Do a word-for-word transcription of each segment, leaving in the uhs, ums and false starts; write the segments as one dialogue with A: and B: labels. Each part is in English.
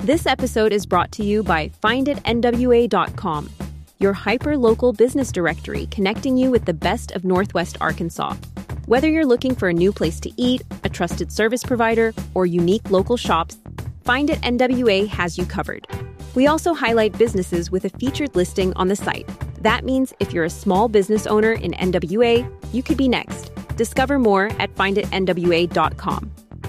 A: This episode is brought to you by find it N W A dot com, your hyper-local business directory connecting you with the best of Northwest Arkansas. Whether you're looking for a new place to eat, a trusted service provider, or unique local shops, Find It N W A has you covered. We also highlight businesses with a featured listing on the site. That means if you're a small business owner in N W A, you could be next. Discover more at find it N W A dot com.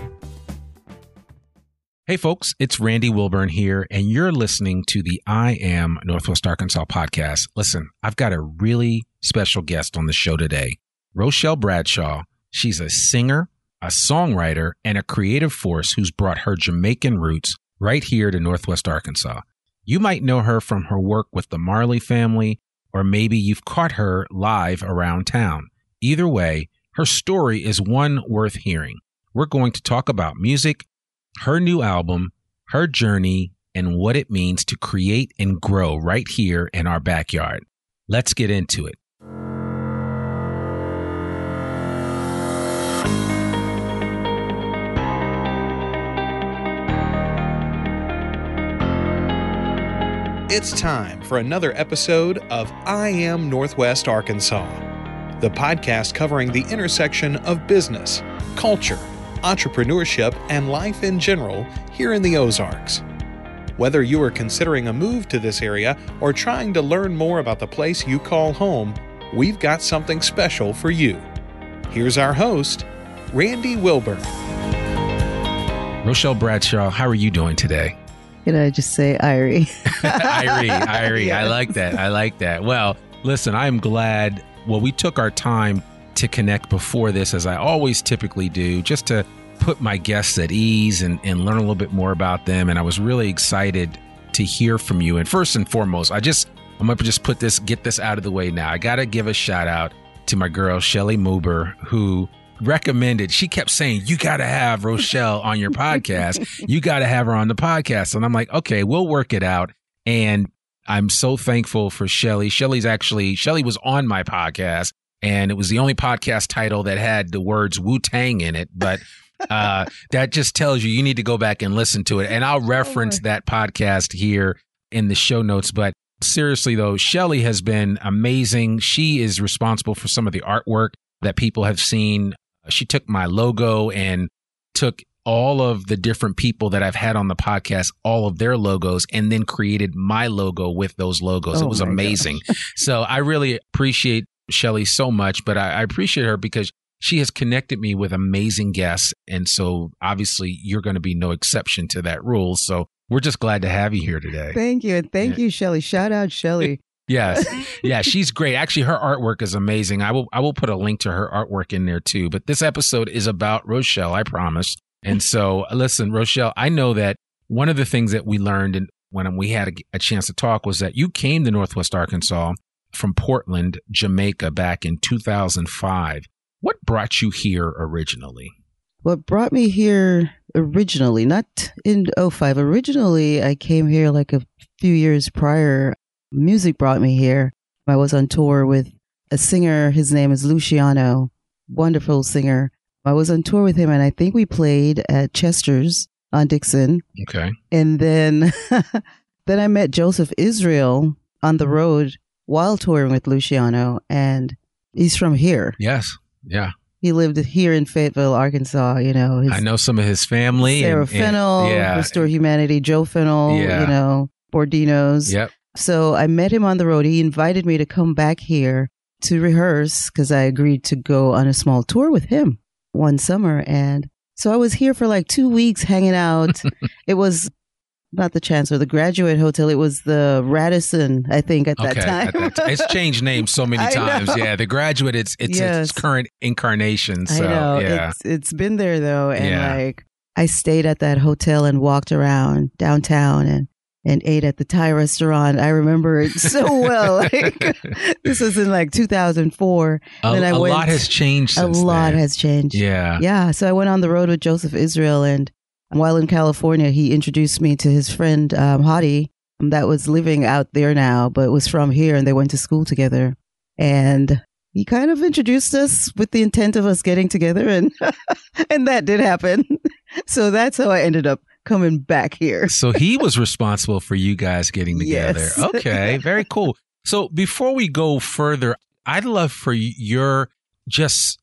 B: Hey folks, it's Randy Wilburn here, and you're listening to the I Am Northwest Arkansas podcast. Listen, I've got a really special guest on the show today, Rochelle Bradshaw. She's a singer, a songwriter, and a creative force who's brought her Jamaican roots right here to Northwest Arkansas. You might know her from her work with the Marley Family, or maybe you've caught her live around town. Either way, her story is one worth hearing. We're going to talk about music, her new album, her journey, and what it means to create and grow right here in our backyard. Let's get into it.
C: It's time for another episode of I Am Northwest Arkansas, the podcast covering the intersection of business, culture, entrepreneurship, and life in general here in the Ozarks. Whether you are considering a move to this area or trying to learn more about the place you call home, we've got something special for you. Here's our host, Randy Wilburn.
B: Rochelle Bradshaw, how are you doing today?
D: Can I just say Irie?
B: Irie, Irie.
D: Yes.
B: I like that. I like that. Well, listen, I'm glad. Well, we took our time to connect before this, as I always typically do, just to put my guests at ease and, and learn a little bit more about them. And I was really excited to hear from you. And first and foremost, I just, I'm going to just put this, get this out of the way now. I got to give a shout out to my girl, Shelly Muber, who recommended, she kept saying, you got to have Rochelle on your podcast. You got to have her on the podcast. And I'm like, okay, we'll work it out. And I'm so thankful for Shelly. Shelly's actually, Shelly was on my podcast, and it was the only podcast title that had the words Wu-Tang in it. But uh, that just tells you, you need to go back and listen to it. And I'll reference that podcast here in the show notes. But seriously, though, Shelly has been amazing. She is responsible for some of the artwork that people have seen. She took my logo and took all of the different people that I've had on the podcast, all of their logos, and then created my logo with those logos.
D: Oh,
B: it was amazing. So I really appreciate Shelly so much, but I, I appreciate her because she has connected me with amazing guests. And so obviously you're going to be no exception to that rule. So we're just glad to have you here today.
D: Thank you. And thank
B: Yeah.
D: you, Shelly. Shout out, Shelly.
B: Yes. Yeah, she's great. Actually, her artwork is amazing. I will I will put a link to her artwork in there too. But this episode is about Rochelle, I promise. And so, listen, Rochelle, I know that one of the things that we learned and when we had a, a chance to talk was that you came to Northwest Arkansas from Portland, Jamaica back in two thousand five. What brought you here originally?
D: What brought me here originally, not in oh five. Originally, I came here like a few years prior. Music brought me here. I was on tour with a singer. His name is Luciano. Wonderful singer. I was on tour with him, and I think we played at Chester's on Dixon.
B: Okay.
D: And then, then I met Joseph Israel on the road while touring with Luciano, and he's from here.
B: Yes. Yeah.
D: He lived here in Fayetteville, Arkansas. You know, his,
B: I know some of his family.
D: Sarah
B: and,
D: Fennell,
B: and, yeah.
D: Restore Humanity, Joe Fennell,
B: Yeah.
D: you know, Bordinos.
B: Yep.
D: So I met him on the road. He invited me to come back here to rehearse because I agreed to go on a small tour with him one summer. And so I was here for like two weeks hanging out. It was not the Chancellor, the Graduate Hotel. It was the Radisson, I think, at that
B: Okay,
D: time.
B: at that t- it's changed names so many
D: I
B: times.
D: know.
B: Yeah, the Graduate, it's it's
D: Yes.
B: its current incarnation. So
D: I know.
B: yeah,
D: It's, it's been there, though. And
B: Yeah.
D: like, I stayed at that hotel and walked around downtown and and ate at the Thai restaurant. I remember it so well. Like, this was in like two thousand four.
B: a,
D: Then I
B: a
D: went,
B: lot has changed.
D: A
B: Since
D: lot
B: then.
D: has changed.
B: Yeah,
D: Yeah. So I went on the road with Joseph Israel, and while in California, he introduced me to his friend um, Hadi, that was living out there now, but was from here, and they went to school together. And he kind of introduced us with the intent of us getting together, and and that did happen. So that's how I ended up coming back here.
B: So he was responsible for you guys getting together.
D: Yes.
B: Okay, very cool. So before we go further, I'd love for your just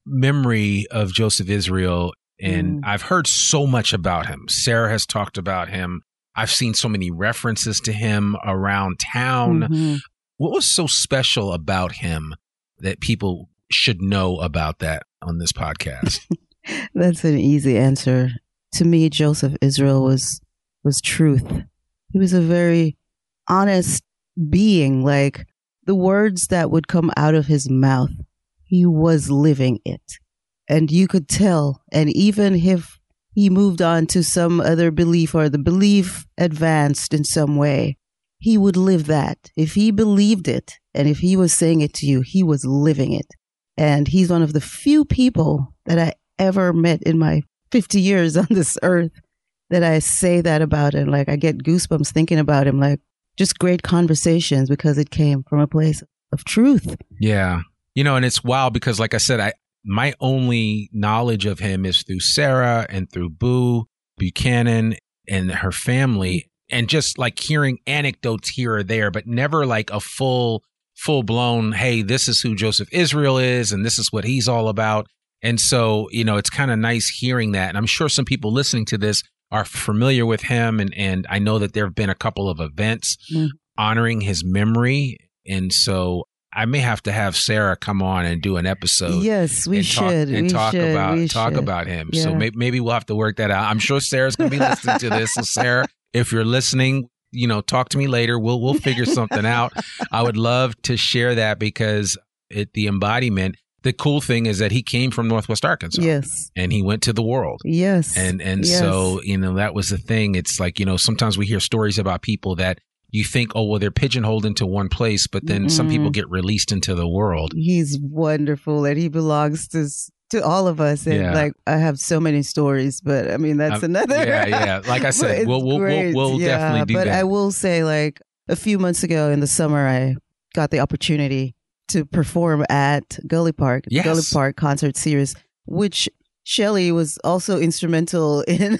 B: memory of Joseph Israel. And mm. I've heard so much about him. Sarah has talked about him. I've seen so many references to him around town. Mm-hmm. What was so special about him that people should know about that on this podcast?
D: That's an easy answer. To me, Joseph Israel was was truth. He was a very honest being. Like the words that would come out of his mouth, he was living it. And you could tell. And even if he moved on to some other belief or the belief advanced in some way, he would live that. If he believed it and if he was saying it to you, he was living it. And he's one of the few people that I ever met in my fifty years on this earth that I say that about him. Like I get goosebumps thinking about him, like just great conversations because it came from a place of truth.
B: Yeah. You know, and it's wild because like I said, I my only knowledge of him is through Sarah and through Boo Buchanan and her family. And just like hearing anecdotes here or there, but never like a full, full blown, hey, this is who Joseph Israel is and this is what he's all about. And so, you know, it's kind of nice hearing that. And I'm sure some people listening to this are familiar with him. And, and I know that there have been a couple of events mm. honoring his memory. And so I may have to have Sarah come on and do an episode.
D: Yes, we
B: and
D: should.
B: Talk, and
D: we
B: talk
D: should.
B: about
D: we
B: talk
D: should.
B: about him.
D: Yeah.
B: So maybe, maybe we'll have to work that out. I'm sure Sarah's going to be listening to this. So Sarah, if you're listening, you know, talk to me later. We'll we'll figure something out. I would love to share that because it the embodiment. The cool thing is that he came from Northwest Arkansas.
D: Yes.
B: And he went to the world.
D: Yes.
B: And and
D: yes.
B: so, you know, that was the thing. It's like, you know, sometimes we hear stories about people that you think, oh, well, they're pigeonholed into one place, but then mm. some people get released into the world.
D: He's wonderful and he belongs to to all of us. And yeah. like, I have so many stories, but I mean, that's um, another.
B: Yeah, yeah. Like I said, we'll, we'll, we'll, we'll
D: yeah,
B: definitely do
D: but
B: that.
D: But I will say, like, a few months ago in the summer, I got the opportunity to perform at Gully Park,
B: yes.
D: Gully Park concert series, which Shelly was also instrumental in.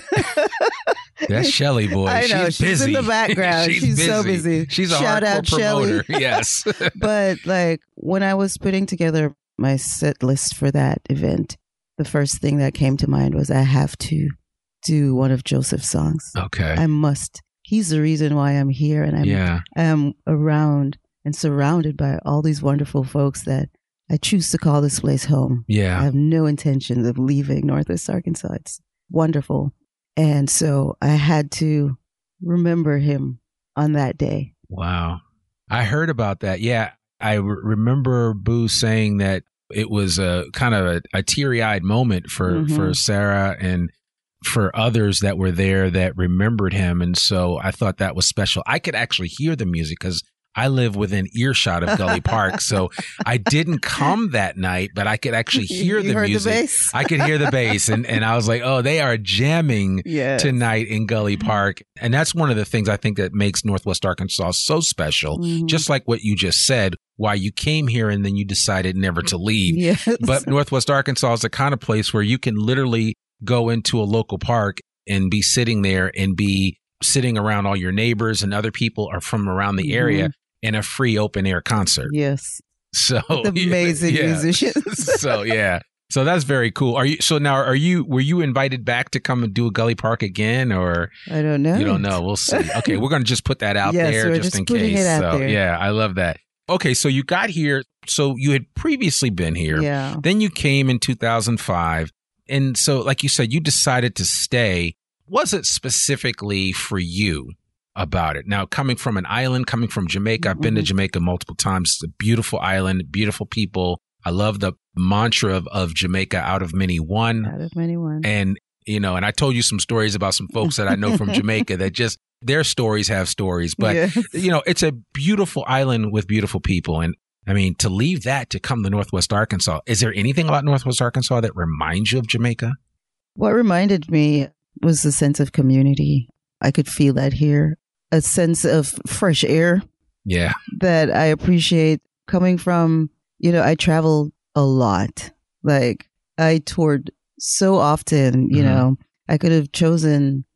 B: That's Shelly, boy.
D: I know.
B: She's,
D: she's
B: busy.
D: in the background. she's,
B: she's
D: busy. so busy.
B: She's a
D: Shout
B: hardcore
D: out
B: promoter.
D: Shelly.
B: Yes.
D: But like when I was putting together my set list for that event, the first thing that came to mind was I have to do one of Joseph's songs.
B: Okay.
D: I must. He's the reason why I'm here and I'm
B: yeah.
D: I'm around and surrounded by all these wonderful folks that I choose to call this place home.
B: Yeah.
D: I have no intentions of leaving Northwest Arkansas. It's wonderful. And so I had to remember him on that day.
B: Wow. I heard about that. Yeah. I re- remember Boo saying that it was a kind of a, a teary-eyed moment for, mm-hmm. for Sarah and for others that were there that remembered him. And so I thought that was special. I could actually hear the music because I live within earshot of Gully Park. So I didn't come that night, but I could actually hear
D: you
B: the
D: heard
B: music.
D: The bass?
B: I could hear the bass. And, and I was like, oh, they are jamming
D: yes.
B: tonight in Gully Park. And that's one of the things I think that makes Northwest Arkansas so special. Mm-hmm. Just like what you just said, why you came here and then you decided never to leave.
D: Yes.
B: But Northwest Arkansas is the kind of place where you can literally go into a local park and be sitting there and be sitting around all your neighbors and other people are from around the area mm-hmm. in a free open air concert.
D: Yes.
B: So
D: with amazing
B: yeah.
D: musicians.
B: So yeah. So that's very cool. Are you so now are you were you invited back to come and do a Gully Park again or
D: I don't know.
B: You don't know. We'll see. Okay, we're going to just put that out
D: yes,
B: there
D: we're
B: just,
D: just
B: in
D: putting
B: case.
D: It out
B: So
D: there.
B: yeah, I love that. Okay, so you got here. So you had previously been here.
D: Yeah.
B: Then you came in two thousand five. And so like you said, you decided to stay. Was it specifically for you about it? Now, coming from an island, coming from Jamaica, I've been mm-hmm. to Jamaica multiple times. It's a beautiful island, beautiful people. I love the mantra of, of Jamaica, out of many one.
D: Out of many one.
B: And, you know, and I told you some stories about some folks that I know from Jamaica that just, their stories have stories. But,
D: yes.
B: you know, it's a beautiful island with beautiful people. And I mean, to leave that to come to Northwest Arkansas, is there anything about Northwest Arkansas that reminds you of Jamaica?
D: What reminded me was the sense of community. I could feel that here. A sense of fresh air.
B: Yeah.
D: That I appreciate coming from, you know, I travel a lot. Like I toured so often, you mm-hmm. know, I could have chosen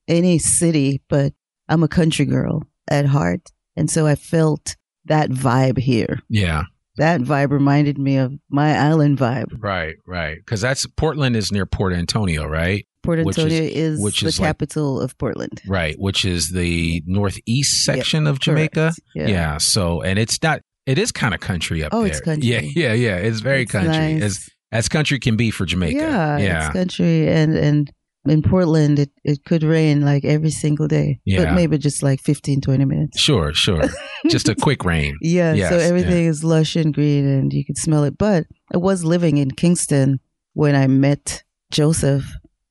D: any city, but I'm a country girl at heart. And so I felt that vibe here.
B: Yeah.
D: That vibe reminded me of my island vibe.
B: Right, right. Because that's Portland is near Port Antonio, right?
D: Port Antonio
B: which is,
D: is
B: which
D: the
B: is like,
D: capital of Portland.
B: Right, which is the northeast section
D: yep,
B: of Jamaica.
D: Yeah.
B: yeah. So, and it's not, it is kind of country up
D: oh,
B: there.
D: it's country.
B: Yeah, yeah, yeah. It's very
D: it's
B: country.
D: Nice.
B: As, as country can be for Jamaica.
D: Yeah,
B: yeah.
D: it's country. And, and in Portland, it, it could rain like every single day.
B: Yeah.
D: But maybe just like fifteen, twenty minutes.
B: Sure, sure. Just a quick rain.
D: Yeah,
B: yes,
D: so everything
B: yeah.
D: is lush and green and you can smell it. But I was living in Kingston when I met Joseph,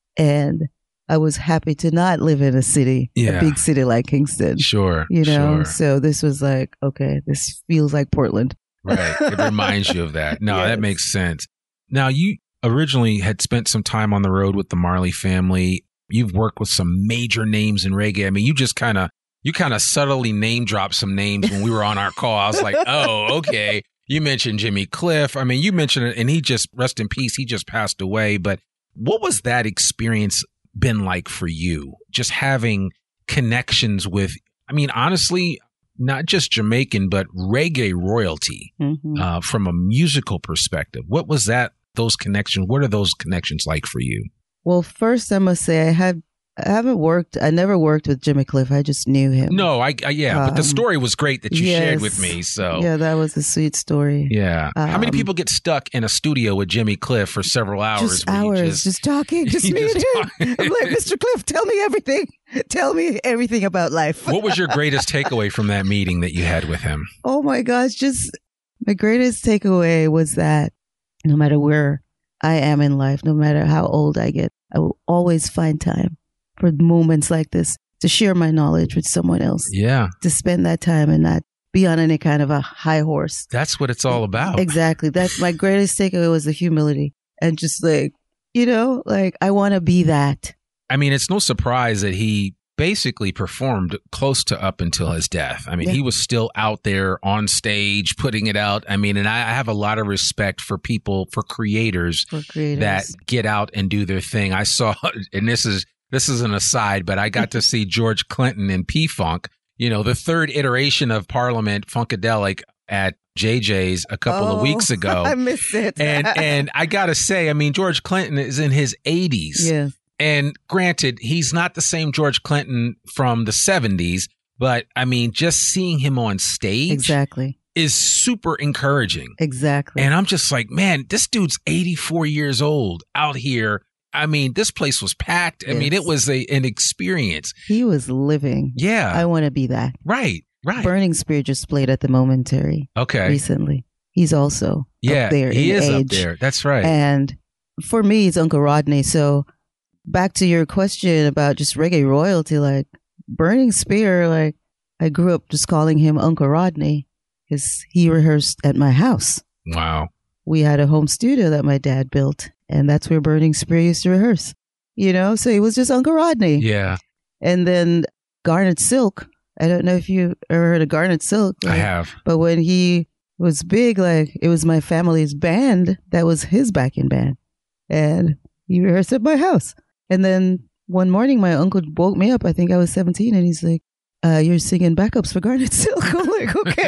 D: and I was happy to not live in a city,
B: yeah.
D: a big city like Kingston.
B: Sure,
D: You know,
B: sure.
D: so this was like, okay, this feels like Portland.
B: Right. It reminds you of that. No,
D: Yes.
B: that makes sense. Now, you originally had spent some time on the road with the Marley family. You've worked with some major names in reggae. I mean, you just kind of, you kind of subtly name dropped some names when we were on our call. I was like, oh, okay. You mentioned Jimmy Cliff. I mean, you mentioned it, and he just, rest in peace, he just passed away. But what was that experience been like for you? Just having connections with, I mean, honestly, not just Jamaican, but reggae royalty
D: Mm-hmm.
B: uh, from a musical perspective. What was that, those connections? What are those connections like for you?
D: Well, first I must say I had I haven't worked. I never worked with Jimmy Cliff. I just knew him.
B: No, I, I yeah,
D: Um,
B: but the story was great that you
D: yes.
B: shared with me. So
D: Yeah, that was a sweet story.
B: yeah. How many
D: Um,
B: people get stuck in a studio with Jimmy Cliff for several hours?
D: Just
B: where you
D: hours,
B: just-
D: just, talking, just
B: you
D: me
B: just
D: and
B: talk.
D: him. I'm like, Mister Cliff, tell me everything. Tell me everything about life.
B: What was your greatest takeaway from that meeting that you had with him?
D: Oh my gosh, just my greatest takeaway was that no matter where I am in life, no matter how old I get, I will always find time for moments like this to share my knowledge with someone else,
B: Yeah,
D: to spend that time and not be on any kind of a high horse.
B: that's what it's all about.
D: Exactly. That's my greatest takeaway was the humility and just like, you know, like I want to be that.
B: I mean, it's no surprise that he basically performed close to up until his death. I mean,
D: Yeah.
B: he was still out there on stage putting it out. I mean, and I I have a lot of respect for people, for creators
D: For creators.
B: that get out and do their thing. I saw, and this is this is an aside, but I got to see George Clinton in P-Funk, you know, the third iteration of Parliament Funkadelic at J J's a couple
D: Oh,
B: of weeks ago.
D: I missed it.
B: and and I got to say, I mean, George Clinton is in his eighties.
D: yeah.
B: And granted, he's not the same George Clinton from the seventies, but I mean, just seeing him on stage
D: Exactly.
B: is super encouraging.
D: Exactly.
B: And I'm just like, man, this dude's eighty-four years old out here. I mean, this place was packed. I mean,
D: Yes.
B: it was a, an experience.
D: he was living.
B: Yeah.
D: I want to be that.
B: right. Right.
D: Burning Spear just played at the Momentary
B: Okay.
D: recently. He's also
B: Yeah.
D: up there
B: he
D: in
B: is
D: age.
B: up there. That's right.
D: And for me, it's Uncle Rodney. So back to your question about just reggae royalty, like Burning Spear, like I grew up just calling him Uncle Rodney because he rehearsed at my house.
B: wow.
D: We had a home studio that my dad built, and that's where Burning Spear used to rehearse. You know, so he was just Uncle Rodney.
B: Yeah.
D: And then Garnet Silk. I don't know if you ever heard of Garnet Silk.
B: I
D: like,
B: have.
D: But when he was big, like it was my family's band that was his backing band. And he rehearsed at my house. And then one morning, my uncle woke me up. I think I was seventeen. And he's like, uh, you're singing backups for Garnet Silk. I'm like, okay.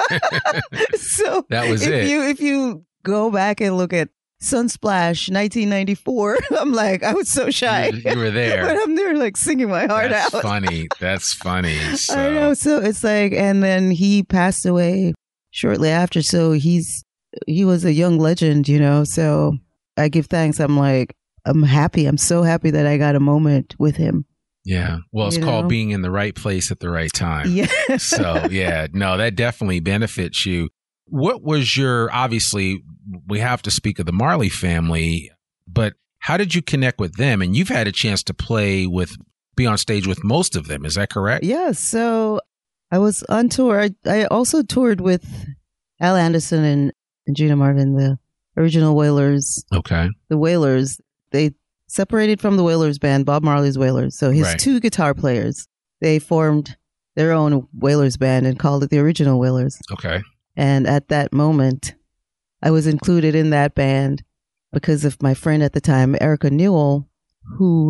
D: So
B: That was
D: if
B: it.
D: you if you go back and look at Sunsplash nineteen ninety-four, I'm like, I was so shy.
B: You, you were there.
D: But I'm there like singing my heart
B: That's
D: out.
B: funny. That's funny. So.
D: I know. So it's like, and then he passed away shortly after. So he's, he was a young legend, you know. So I give thanks. I'm like, I'm happy. I'm so happy that I got a moment with him.
B: Yeah. Well, it's
D: You
B: called
D: know?
B: being in the right place at the right time.
D: Yeah.
B: So, yeah, no, that definitely benefits you. What was your, obviously, we have to speak of the Marley family, but how did you connect with them? And you've had a chance to play with, be on stage with most of them. Is that correct?
D: Yeah. So I was on tour. I, I also toured with Al Anderson and, and Gina Marvin, the original Wailers.
B: Okay.
D: The Wailers, they separated from the Wailers band, Bob Marley's Wailers. So his
B: Right.
D: two guitar players, they formed their own Wailers band and called it the original Wailers.
B: Okay.
D: And at that moment, I was included in that band because of my friend at the time, Erica Newell, who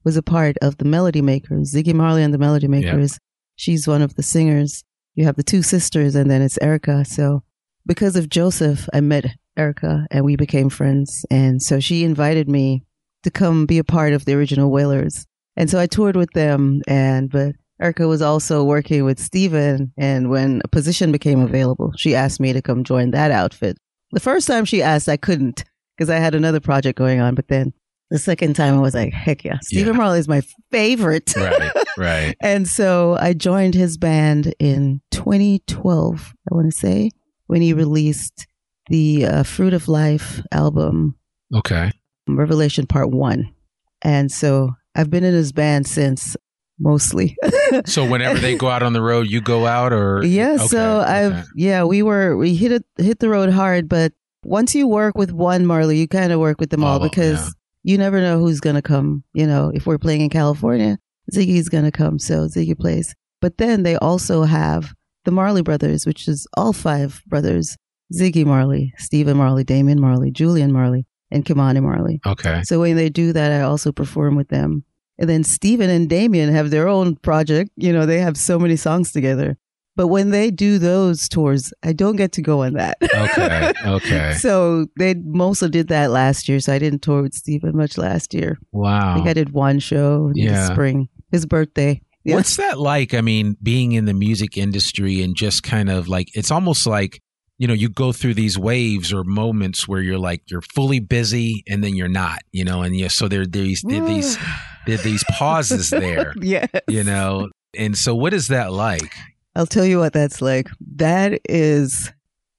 D: was a part of the Melody Makers, Ziggy Marley and the Melody Makers. Yep. She's one of the singers. You have the two sisters, and then it's Erica. So because of Joseph, I met Erica and we became friends. And so she invited me to come be a part of the original Wailers. And so I toured with them. And but Erica was also working with Steven. And when a position became available, she asked me to come join that outfit. The first time she asked, I couldn't because I had another project going on. But then the second time I was like, heck yeah, Stephen yeah. Marley is my favorite.
B: Right, right.
D: And so I joined his band in twenty twelve, I want to say, when he released the uh, Fruit of Life album.
B: Okay.
D: Revelation Part One. And so I've been in his band since, mostly.
B: So whenever they go out on the road, you go out, or?
D: Yeah.
B: Okay,
D: so I've, okay. yeah, we were, we hit it, hit the road hard, but once you work with one Marley, you kind of work with them all, all because yeah. you never know who's going to come. You know, if we're playing in California, Ziggy's going to come. So Ziggy plays. But then they also have the Marley Brothers, which is all five brothers, Ziggy Marley, Stephen Marley, Damian Marley, Julian Marley, and Kimani Marley.
B: Okay.
D: So when they do that, I also perform with them. And then Stephen and Damian have their own project. You know, they have so many songs together. But when they do those tours, I don't get to go on that.
B: Okay. Okay.
D: So they mostly did that last year. So I didn't tour with Stephen much last year.
B: Wow.
D: I think I did one show in
B: yeah.
D: the spring, his birthday. Yeah.
B: What's that like? I mean, being in the music industry and just kind of like, it's almost like, you know, you go through these waves or moments where you're like, you're fully busy and then you're not, you know, and yeah, so there, there's there, these, there, these pauses there,
D: yes.
B: you know, and so what is that like?
D: I'll tell you what that's like. That is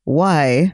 D: why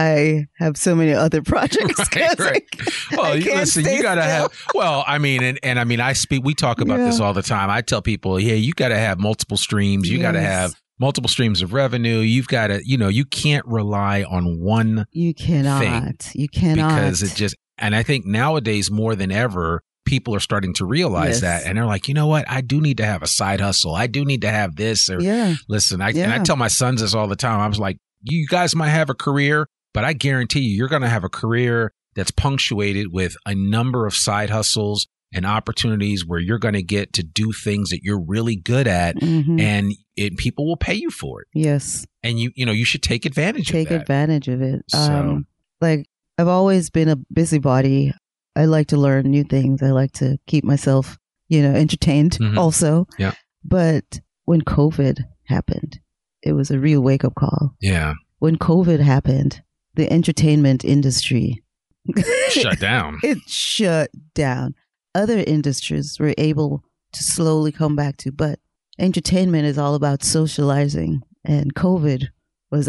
D: I have so many other projects.
B: Right, right. Well, you, listen, you got to have, well, I mean, and, and I mean, I speak, we talk about yeah. this all the time. I tell people, yeah, you got to have multiple streams. You yes. got to have multiple streams of revenue. You've got to, you know, you can't rely on one
D: You cannot.
B: thing
D: You cannot.
B: Because it just, and I think nowadays more than ever, people are starting to realize yes. that. And they're like, you know what? I do need to have a side hustle. I do need to have this. Or
D: yeah.
B: listen, I,
D: yeah.
B: and I tell my sons this all the time. I was like, you guys might have a career, but I guarantee you, you're going to have a career that's punctuated with a number of side hustles and opportunities where you're going to get to do things that you're really good at, mm-hmm. and it, people will pay you for it.
D: Yes.
B: And you, you know, you should take advantage
D: take
B: of that.
D: Take advantage of it.
B: So,
D: um, like, I've always been a busybody. I like to learn new things. I like to keep myself, you know, entertained mm-hmm. also.
B: Yeah.
D: But when COVID happened, it was a real wake up call.
B: Yeah.
D: When COVID happened, the entertainment industry
B: shut down.
D: It shut down. Other industries were able to slowly come back to, but entertainment is all about socializing, and COVID was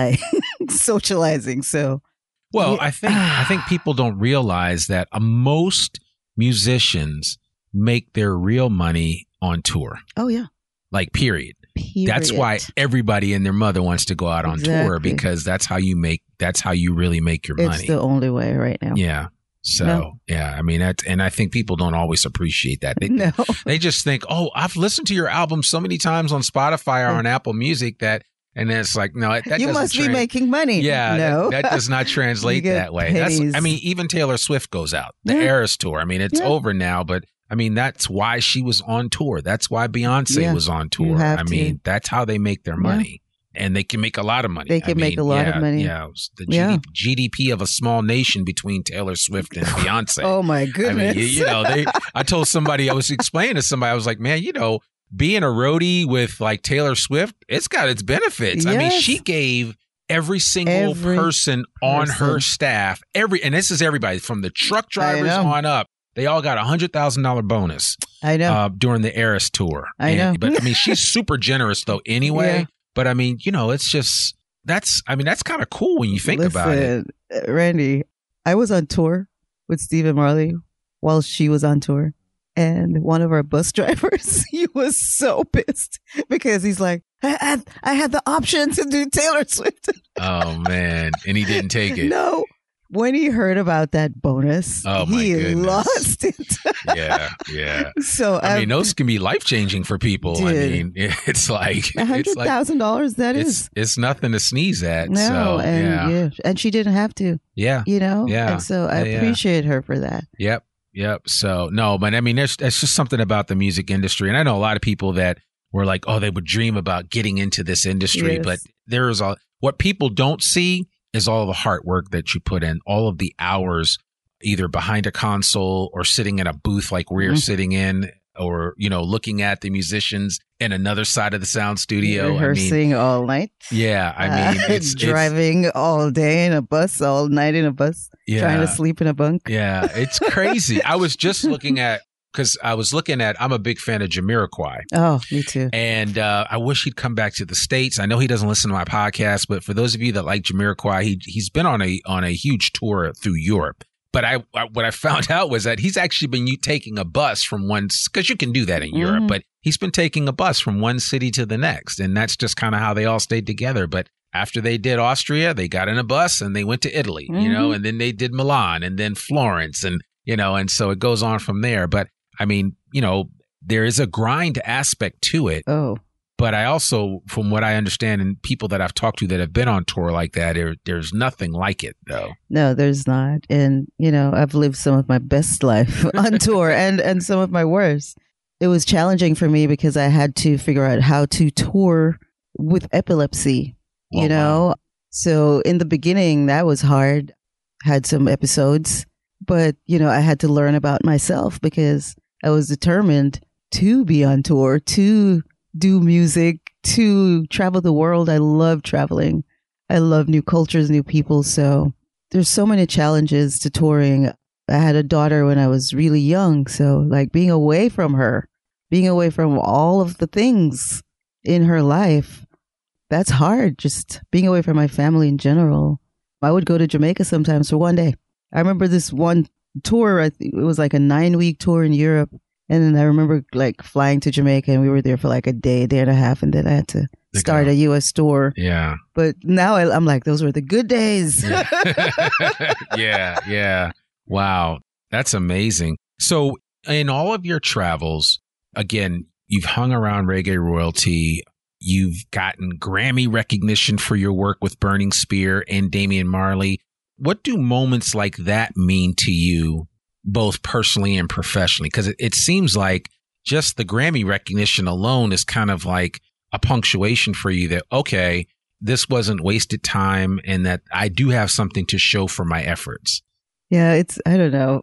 D: anti-socializing. So,
B: well,
D: yeah.
B: I think I think people don't realize that uh, most musicians make their real money on tour.
D: Oh yeah,
B: like period.
D: Period.
B: That's why everybody and their mother wants to go out on
D: exactly.
B: tour, because that's how you make. That's how you really make your money.
D: It's the only way right now.
B: Yeah. So, no. yeah, I mean, that's, and I think people don't always appreciate that. They,
D: no.
B: they just think, oh, I've listened to your album so many times on Spotify or on Apple Music that, and then it's like, no, that
D: you
B: doesn't
D: must
B: trans-
D: be making money.
B: Yeah,
D: no.
B: that, that does not translate that way. That's, I mean, even Taylor Swift goes out, the yeah. Eras tour. I mean, it's yeah. over now, but I mean, that's why she was on tour. That's why Beyonce
D: yeah.
B: was on tour. I mean,
D: to.
B: that's how they make their money. Yeah. And they can make a lot of money.
D: They can
B: I mean,
D: make a lot
B: yeah,
D: of money.
B: Yeah, the
D: yeah.
B: G D P of a small nation between Taylor Swift and Beyonce.
D: Oh my goodness!
B: I mean, you, you know, they. I told somebody, I was explaining to somebody, I was like, man, you know, being a roadie with like Taylor Swift, it's got its benefits.
D: Yes.
B: I mean, she gave every single
D: every
B: person, person on her staff, every, and this is everybody from the truck drivers on up. They all got a hundred thousand dollar bonus.
D: I know
B: uh, during the Eras tour.
D: I
B: and,
D: know,
B: but I mean, she's super generous though. Anyway.
D: Yeah.
B: But I mean, you know, it's just, that's, I mean, that's kind of cool when you think
D: Listen,
B: about it.
D: Randy, I was on tour with Stephen Marley while she was on tour. And one of our bus drivers, he was so pissed because he's like, I had, I had the option to do Taylor Swift.
B: Oh, man. And he didn't take it.
D: No. When he heard about that bonus,
B: oh my
D: he
B: goodness.
D: lost it.
B: yeah, yeah.
D: So
B: I
D: um,
B: mean, those can be life changing for people.
D: Dude,
B: I mean, it's like
D: a hundred thousand dollars. That
B: it's,
D: is,
B: it's nothing to sneeze at.
D: No,
B: so,
D: and
B: yeah.
D: yeah, and she didn't have to.
B: Yeah,
D: you know.
B: Yeah,
D: and so I
B: yeah,
D: appreciate
B: yeah.
D: her for that.
B: Yep. Yep. So no, but I mean, there's, there's just something about the music industry. And I know a lot of people that were like, oh, they would dream about getting into this industry,
D: Yes.
B: but there's a, what people don't see is all the hard work that you put in, all of the hours, either behind a console or sitting in a booth like we're
D: Mhm.
B: sitting in, or, you know, looking at the musicians in another side of the sound studio.
D: Rehearsing
B: I mean,
D: all night.
B: yeah, I mean,
D: Uh,
B: it's
D: driving all day in a bus, all night in a bus,
B: it's,
D: trying
B: yeah,
D: to sleep in a bunk.
B: yeah, it's crazy. I was just looking at, because I was looking at, I'm a big fan of Jamiroquai.
D: Oh, me too.
B: And uh, I wish he'd come back to the States. I know he doesn't listen to my podcast, but for those of you that like Jamiroquai, he he's been on a on a huge tour through Europe. But I, I what I found out was that he's actually been u- taking a bus from one, because you can do that in Europe,
D: Mhm.
B: but he's been taking a bus from one city to the next, and that's just kind of how they all stayed together. But after they did Austria, they got in a bus and they went to Italy, you know,
D: Mhm.
B: and then they did Milan and then Florence, and you know, and so it goes on from there. But I mean, you know, there is a grind aspect to it.
D: Oh,
B: But I also, from what I understand, and people that I've talked to that have been on tour like that, there, there's nothing like it, though.
D: no, there's not. And, you know, I've lived some of my best life on tour and, and some of my worst. It was challenging for me because I had to figure out how to tour with epilepsy, you
B: Oh,
D: know?
B: wow.
D: So in the beginning, that was hard. Had some episodes, but, you know, I had to learn about myself because I was determined to be on tour, to do music, to travel the world. I love traveling. I love new cultures, new people. So there's so many challenges to touring. I had a daughter when I was really young. So like being away from her, being away from all of the things in her life, that's hard. Just being away from my family in general. I would go to Jamaica sometimes for one day. I remember this one tour. I think it was like a nine week tour in Europe. And then I remember like flying to Jamaica and we were there for like a day, a day and a half. And then I had to
B: To
D: start
B: go.
D: a U S tour.
B: Yeah.
D: But now I, I'm like, those were the good days.
B: Yeah. yeah. Yeah. Wow. That's amazing. So, in all of your travels, again, you've hung around reggae royalty. You've gotten Grammy recognition for your work with Burning Spear and Damian Marley. What do moments like that mean to you, both personally and professionally? Because it, it seems like just the Grammy recognition alone is kind of like a punctuation for you that, okay, this wasn't wasted time and that I do have something to show for my efforts.
D: Yeah, it's, I don't know.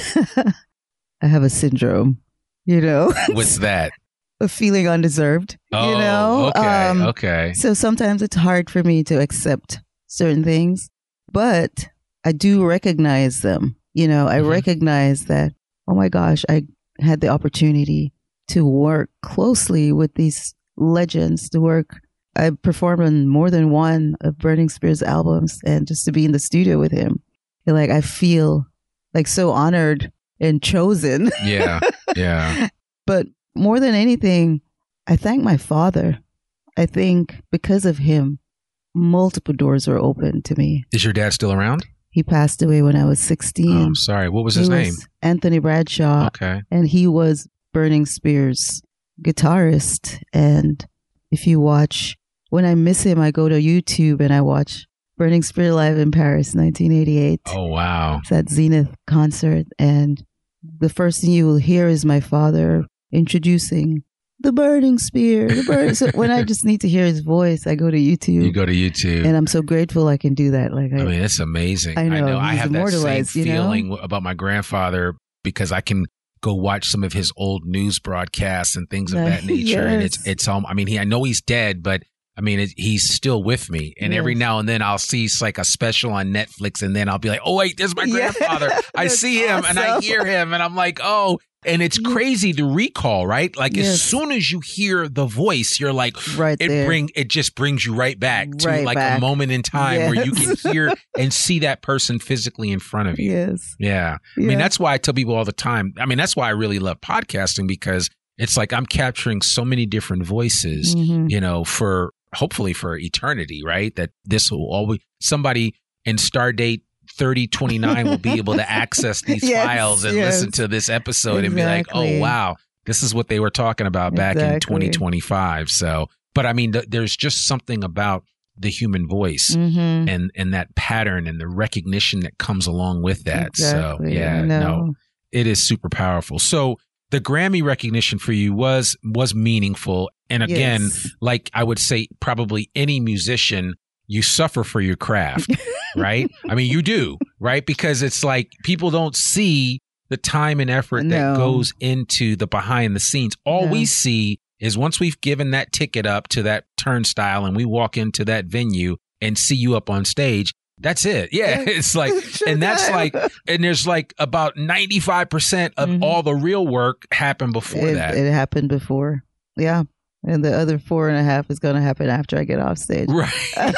D: I have a syndrome, you know,
B: What's that?
D: a feeling undeserved,
B: Oh,
D: you know?
B: okay.
D: Um,
B: okay.
D: So sometimes it's hard for me to accept certain things, but I do recognize them. You know, I
B: Mhm.
D: recognize that, oh my gosh, I had the opportunity to work closely with these legends, to work. I performed on more than one of Burning Spear's albums, and just to be in the studio with him, feel like I feel like so honored and chosen.
B: Yeah. Yeah.
D: But more than anything, I thank my father. I think because of him, multiple doors were open to me.
B: Is your dad still around?
D: He passed away when I was
B: Oh,
D: sixteen.
B: I'm sorry. What was
D: He
B: his
D: was
B: name?
D: Anthony Bradshaw.
B: Okay.
D: And he was Burning Spear's guitarist. And if you watch, when I miss him, I go to YouTube and I watch Burning Spear live in Paris, nineteen eighty-eight.
B: Oh, wow.
D: It's at Zenith concert. And the first thing you will hear is my father introducing the Burning Spear. The burn. So when I just need to hear his voice, I go to YouTube.
B: You go to YouTube.
D: And I'm so grateful I can do that. Like I,
B: I mean, it's amazing.
D: I know,
B: I
D: he's
B: have that same
D: immortalized, you know?
B: feeling about my grandfather because I can go watch some of his old news broadcasts and things of that nature. And it's,
D: Yes.
B: it's, um, I mean, he, I know he's dead, but I mean, it, he's still with me. And every
D: Yes.
B: now and then I'll see like a special on Netflix and then I'll be like, oh, wait, there's my
D: Yeah.
B: grandfather. I
D: That's
B: see him and I
D: awesome.
B: hear him and I'm like, oh, and it's crazy to recall, right? Like as
D: Yes.
B: soon as you hear the voice, you're like,
D: right
B: it
D: there.
B: bring it just brings you right back to
D: Right
B: like a
D: back.
B: moment in time where you can
D: Yes.
B: hear and see that person physically in front of you.
D: Yes.
B: Yeah. I
D: Yeah.
B: mean, that's why I tell people all the time. I mean, that's why I really love podcasting because it's like I'm capturing so many different voices,
D: Mhm.
B: you know, for hopefully for eternity, right? That this will always somebody in Stardate thirty twenty-nine will be able to access these
D: Yes,
B: files and
D: yes.
B: listen to this episode and be like,
D: Exactly.
B: oh, wow, this is what they were talking about back in
D: Exactly.
B: twenty twenty-five. So, but I mean, th- there's just something about the human voice
D: Mhm.
B: and, and that pattern and the recognition that comes along with that.
D: Exactly.
B: So, yeah,
D: I know.
B: no, It is super powerful. So the Grammy recognition for you was was meaningful. And again,
D: Yes.
B: like I would say, probably any musician, you suffer for your craft, right? I mean, you do, right? Because it's like people don't see the time and effort that
D: No.
B: goes into the behind the scenes. All
D: No.
B: we see is once we've given that ticket up to that turnstile and we walk into that venue and see you up on stage. That's it. Yeah. It's like, and that's like, and there's like about ninety-five percent of
D: Mhm.
B: all the real work happened before
D: it,
B: that.
D: it happened before. Yeah. And the other four and a half is going to happen after I get off stage.
B: Right.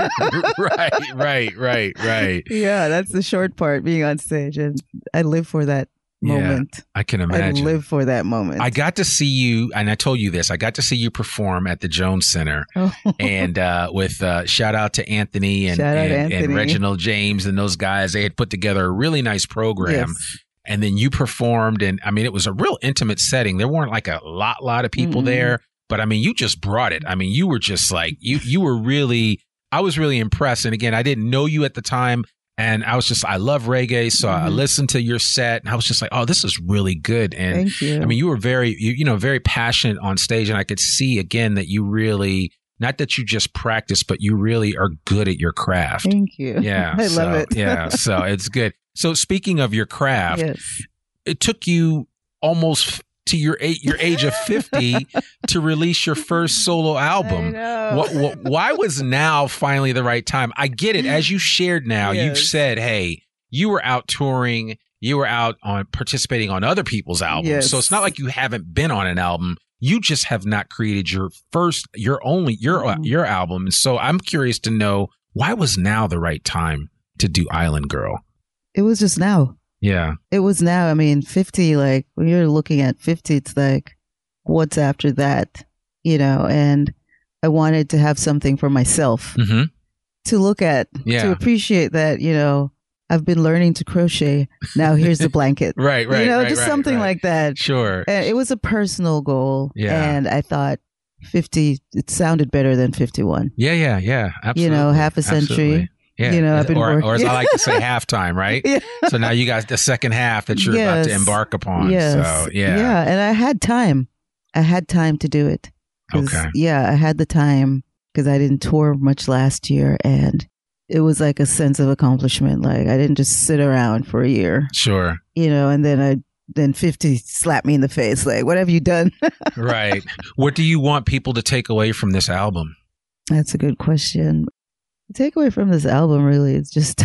B: right. Right. Right. Right.
D: Yeah, that's the short part, being on stage. And I live for that moment.
B: Yeah, I can
D: I
B: imagine.
D: live for that moment.
B: I got to see you, and I told you this, I got to see you perform at the Jones Center.
D: Oh.
B: And uh, with uh, shout out to Anthony and,
D: Shout out
B: and,
D: Anthony.
B: and Reginald James and those guys. They had put together a really nice program.
D: Yes.
B: And then you performed, and I mean, it was a real intimate setting. There weren't like a lot, lot of people
D: Mm-mm.
B: there, but I mean, you just brought it. I mean, you were just like, you, you were really, I was really impressed. And again, I didn't know you at the time. And I was just, I love reggae. So I
D: Mhm.
B: listened to your set and I was just like, oh, this is really good. And
D: Thank you.
B: I mean, you were very, you, you know, very passionate on stage. And I could see again that you really, not that you just practice, but you really are good at your craft.
D: Thank you.
B: Yeah.
D: I
B: so,
D: love it.
B: yeah. So it's good. So speaking of your craft,
D: Yes.
B: it took you almost to your eight, your age of fifty to release your first solo
D: I
B: album.
D: know.
B: What, what, why was now finally the right time? I get it. As you shared now, you've
D: Yes.
B: said, hey, you were out touring, you were out on participating on other people's albums.
D: Yes.
B: So it's not like you haven't been on an album. You just have not created your first, your only, your,
D: Mhm.
B: your album. And so I'm curious to know, why was now the right time to do Island Girl?
D: It was just now.
B: Yeah.
D: It was now. I mean, fifty, like when you're looking at fifty, it's like, what's after that? You know, and I wanted to have something for myself
B: Mm-hmm.
D: to look at,
B: Yeah.
D: to appreciate that, you know, I've been learning to crochet. Now here's the blanket.
B: Right, right.
D: you know,
B: right,
D: just
B: right,
D: something
B: right.
D: like that.
B: Sure.
D: And it was a personal goal.
B: Yeah.
D: And I thought fifty, it sounded better than fifty-one.
B: Yeah, yeah, yeah. Absolutely.
D: You know, half a century.
B: Absolutely. Yeah.
D: You know, I've been
B: or,
D: work-
B: or as I like to say, halftime, right?
D: Yeah.
B: So now you got the second half that you're about to
D: Yes.
B: embark upon.
D: Yes.
B: So, yeah.
D: Yeah. And I had time. I had time to do it. 'Cause,
B: Okay.
D: Yeah, I had the time because I didn't tour much last year. And it was like a sense of accomplishment. Like I didn't just sit around for a year,
B: Sure.
D: you know, and then I, then fifty slapped me in the face. Like, what have you done?
B: Right. What do you want people to take away from this album?
D: That's a good question. The takeaway from this album really is just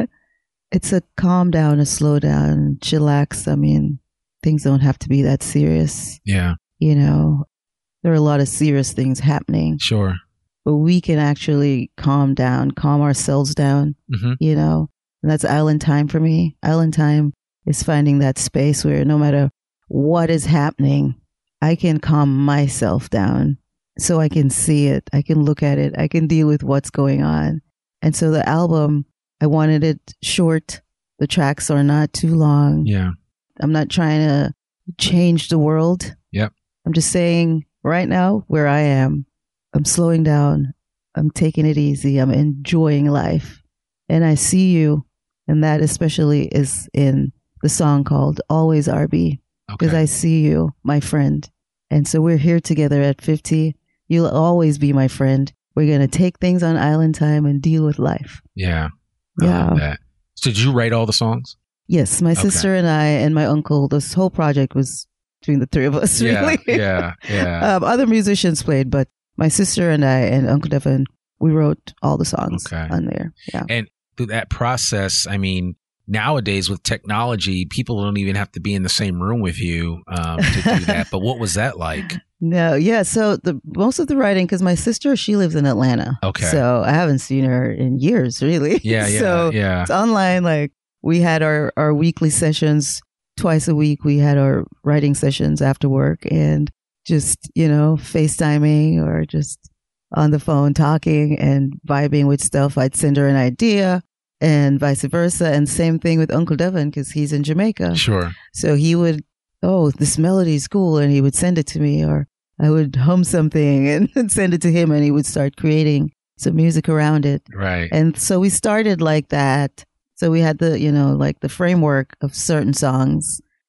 D: it's a calm down, a slow down, chillax. I mean, things don't have to be that serious.
B: Yeah.
D: You know, there are a lot of serious things happening,
B: Sure.
D: but we can actually calm down, calm ourselves down,
B: Mm-hmm.
D: you know, and that's island time for me. Island time is finding that space where no matter what is happening, I can calm myself down so I can see it. I can look at it. I can deal with what's going on. And so the album, I wanted it short. The tracks are not too long.
B: Yeah.
D: I'm not trying to change the world.
B: Yep.
D: I'm just saying right now where I am, I'm slowing down. I'm taking it easy. I'm enjoying life. And I see you. And that especially is in the song called Always R B. Because
B: Okay.
D: I see you, my friend. And so we're here together at fifty. You'll always be my friend. We're going to take things on island time and deal with life.
B: Yeah. I
D: Yeah.
B: love that. So did you write all the songs?
D: Yes, my
B: Okay.
D: sister and I and my uncle, this whole project was between the three of us,
B: Yeah.
D: really.
B: Yeah. Yeah.
D: um, other musicians played, but my sister and I and Uncle Devin, we wrote all the songs
B: Okay.
D: on there. Yeah.
B: And through that process, I mean, nowadays with technology, people don't even have to be in the same room with you um, to do that. But what was that like?
D: No, yeah. So the most of the writing, because my sister, she lives in Atlanta.
B: Okay.
D: So I haven't seen her in years, really.
B: Yeah, yeah,
D: so
B: yeah.
D: it's online. Like we had our, our weekly sessions twice a week. We had our writing sessions after work and just, you know, FaceTiming or just on the phone talking and vibing with stuff. I'd send her an idea and vice versa. And same thing with Uncle Devin because he's in Jamaica.
B: Sure.
D: So he would, oh, this melody is cool. And he would send it to me, or I would hum something and send it to him, and he would start creating some music around it.
B: Right.
D: And so we started like that. So we had the, you know, like the framework of certain songs.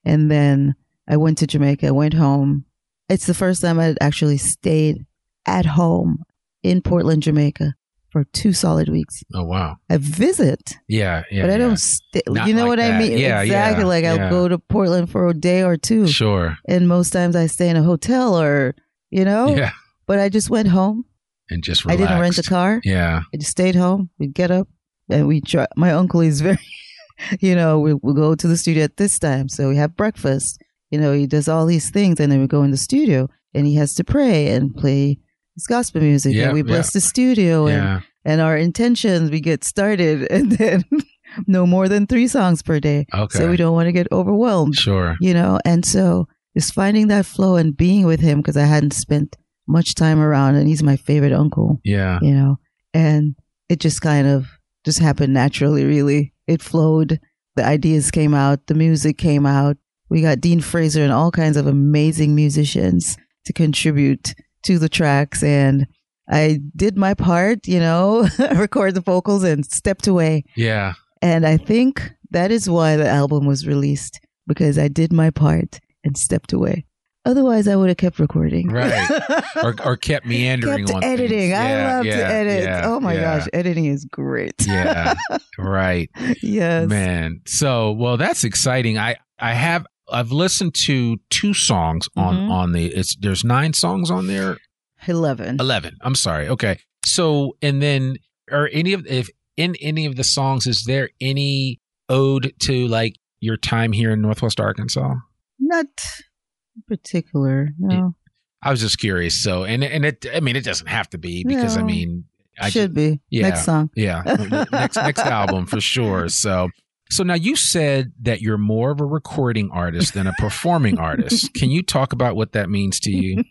D: And then I went to Jamaica, went home. It's the first time I'd actually stayed at home in Portland, Jamaica for two solid weeks.
B: Oh, wow.
D: I visit.
B: Yeah, yeah.
D: But I
B: yeah.
D: don't stay.
B: Not
D: You know
B: like
D: what
B: that.
D: I mean?
B: Yeah,
D: exactly.
B: yeah,
D: like I'll
B: yeah.
D: go to Portland for a day or two.
B: Sure.
D: And most times I stay in a hotel or, you know.
B: Yeah.
D: But I just went home.
B: And just
D: I
B: relaxed.
D: didn't rent a car.
B: Yeah.
D: I just stayed home. We'd get up and we try. My uncle is very, you know, we, we'll go to the studio at this time. So we have breakfast. You know, he does all these things and then we go in the studio and he has to pray and play his gospel music.
B: Yeah,
D: and we bless
B: yeah.
D: the studio and,
B: Yeah.
D: and our intentions. We get started and then no more than three songs per day.
B: Okay.
D: So we don't want to get overwhelmed.
B: Sure.
D: You know, and so just finding that flow and being with him because I hadn't spent much time around and he's my favorite uncle.
B: Yeah.
D: You know, and it just kind of just happened naturally, really. It flowed. The ideas came out. The music came out. We got Dean Fraser and all kinds of amazing musicians to contribute to the tracks. And I did my part, you know, record the vocals and stepped away.
B: Yeah.
D: And I think that is why the album was released, because I did my part and stepped away. Otherwise, I would have kept recording.
B: Right. Or, or kept meandering
D: kept
B: on
D: editing.
B: things.
D: I
B: Yeah,
D: love
B: yeah,
D: to edit.
B: yeah,
D: oh my
B: yeah.
D: gosh, editing is great.
B: Yeah. Right.
D: Yes.
B: Man. So, well, that's exciting. I, I have, I've listened to two songs on,
D: Mhm.
B: on the, it's, there's nine songs on there.
D: eleven.
B: eleven. I'm sorry. Okay. So, and then are any of, if in any of the songs, is there any ode to like your time here in Northwest Arkansas?
D: Not particular. No.
B: I was just curious. So, and, and it, I mean, it doesn't have to be because I
D: No.
B: mean, I
D: Should be.
B: yeah.
D: Next song.
B: Yeah. next, next album for sure. So, so now you said that you're more of a recording artist than a performing artist. Can you talk about what that means to you?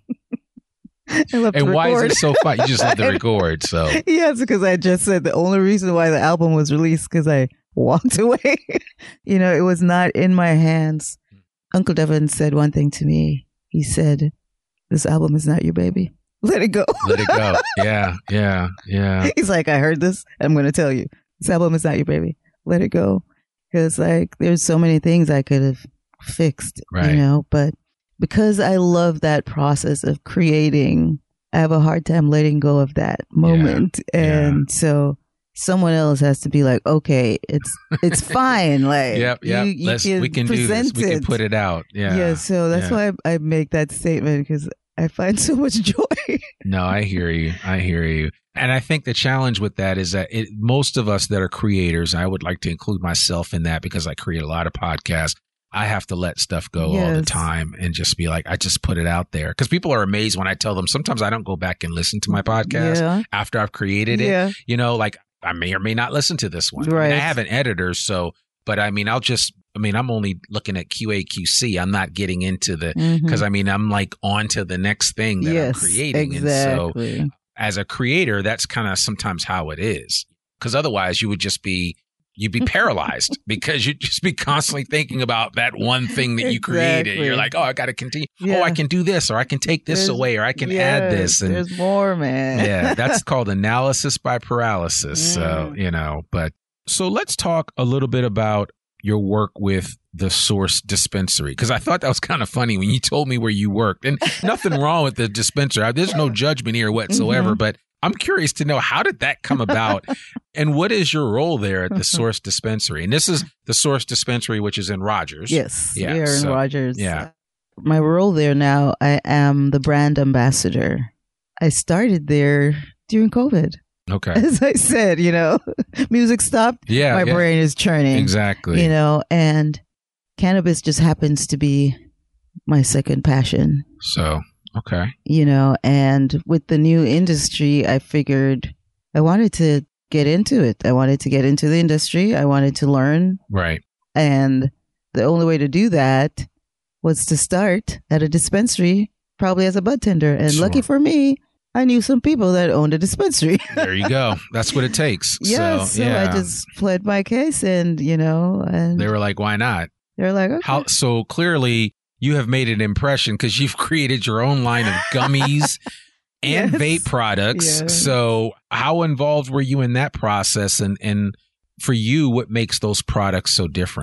D: I love to
B: And why is
D: record.
B: it so fun? You just love to record. So,
D: Yes, because I just said the only reason why the album was released because I walked away. You know, it was not in my hands. Uncle Devin said one thing to me. He said, "This album is not your baby. Let it go."
B: let it go. Yeah. Yeah. Yeah.
D: He's like, "I heard this. I'm going to tell you, this album is not your baby. Let it go." Because like, there's so many things I could have fixed,
B: Right.
D: you know, but because I love that process of creating, I have a hard time letting go of that moment.
B: Yeah.
D: And so someone else has to be like, okay, it's, it's fine. Like,
B: Yep. Yep.
D: you, you
B: Let's, we can do this.
D: present
B: We can
D: it.
B: put it out. Yeah.
D: Yeah. So that's
B: Yeah.
D: why I, I make that statement because I find so much joy.
B: No, I hear you. I hear you. And I think the challenge with that is that it, most of us that are creators, I would like to include myself in that because I create a lot of podcasts. I have to let stuff go all the
D: Yes.
B: time and just be like, I just put it out there. Because people are amazed when I tell them sometimes I don't go back and listen to my podcast
D: Yeah.
B: after I've created it.
D: Yeah.
B: You know, like I may or may not listen to this one. I, mean,
D: Right.
B: I have an editor, so, but I mean, I'll just, I mean, I'm only looking at Q A, Q C. I'm not getting into the,
D: Mhm.
B: because I mean, I'm like on to the next thing that
D: Yes,
B: I'm creating.
D: exactly.
B: And so as a creator, that's kind of sometimes how it is. Because otherwise you would just be, you'd be paralyzed because you'd just be constantly thinking about that one thing that you created.
D: Exactly.
B: You're like, oh, I got to continue.
D: Yeah.
B: Oh, I can do this, or I can take this
D: There's-
B: away, or I can
D: yes,
B: add this. And
D: there's more, man.
B: yeah, that's called analysis by paralysis. So,
D: Mm.
B: you know, but so let's talk a little bit about your work with the Source Dispensary, because I thought that was kind of funny when you told me where you worked. And nothing wrong with the dispensary. There's no judgment here whatsoever,
D: Mhm.
B: but I'm curious to know, how did that come about and what is your role there at the Source Dispensary? And this is the Source Dispensary, which is in Rogers.
D: Yes,
B: Yeah,
D: we are in
B: so-
D: Rogers.
B: yeah.
D: My role there now, I am the brand ambassador. I started there during COVID.
B: Okay.
D: As I said, you know, music stopped.
B: Yeah.
D: my
B: yeah,
D: brain is churning.
B: Exactly.
D: You know, and cannabis just happens to be my second passion.
B: So, okay.
D: You know, and with the new industry, I figured I wanted to get into it. I wanted to get into the industry. I wanted to learn.
B: Right.
D: And the only way to do that was to start at a dispensary, probably as a bud tender. And
B: Sure.
D: lucky for me, I knew some people that owned a dispensary.
B: There you go. That's what it takes.
D: Yeah,
B: so,
D: so
B: yeah.
D: I just pled my case, and you know, and
B: They were like, why not?
D: they're like, okay.
B: How so clearly you have made an impression because you've created your own line of gummies and
D: Yes.
B: vape products.
D: Yes.
B: So how involved were you in that process? And, and for you, what makes those products so different?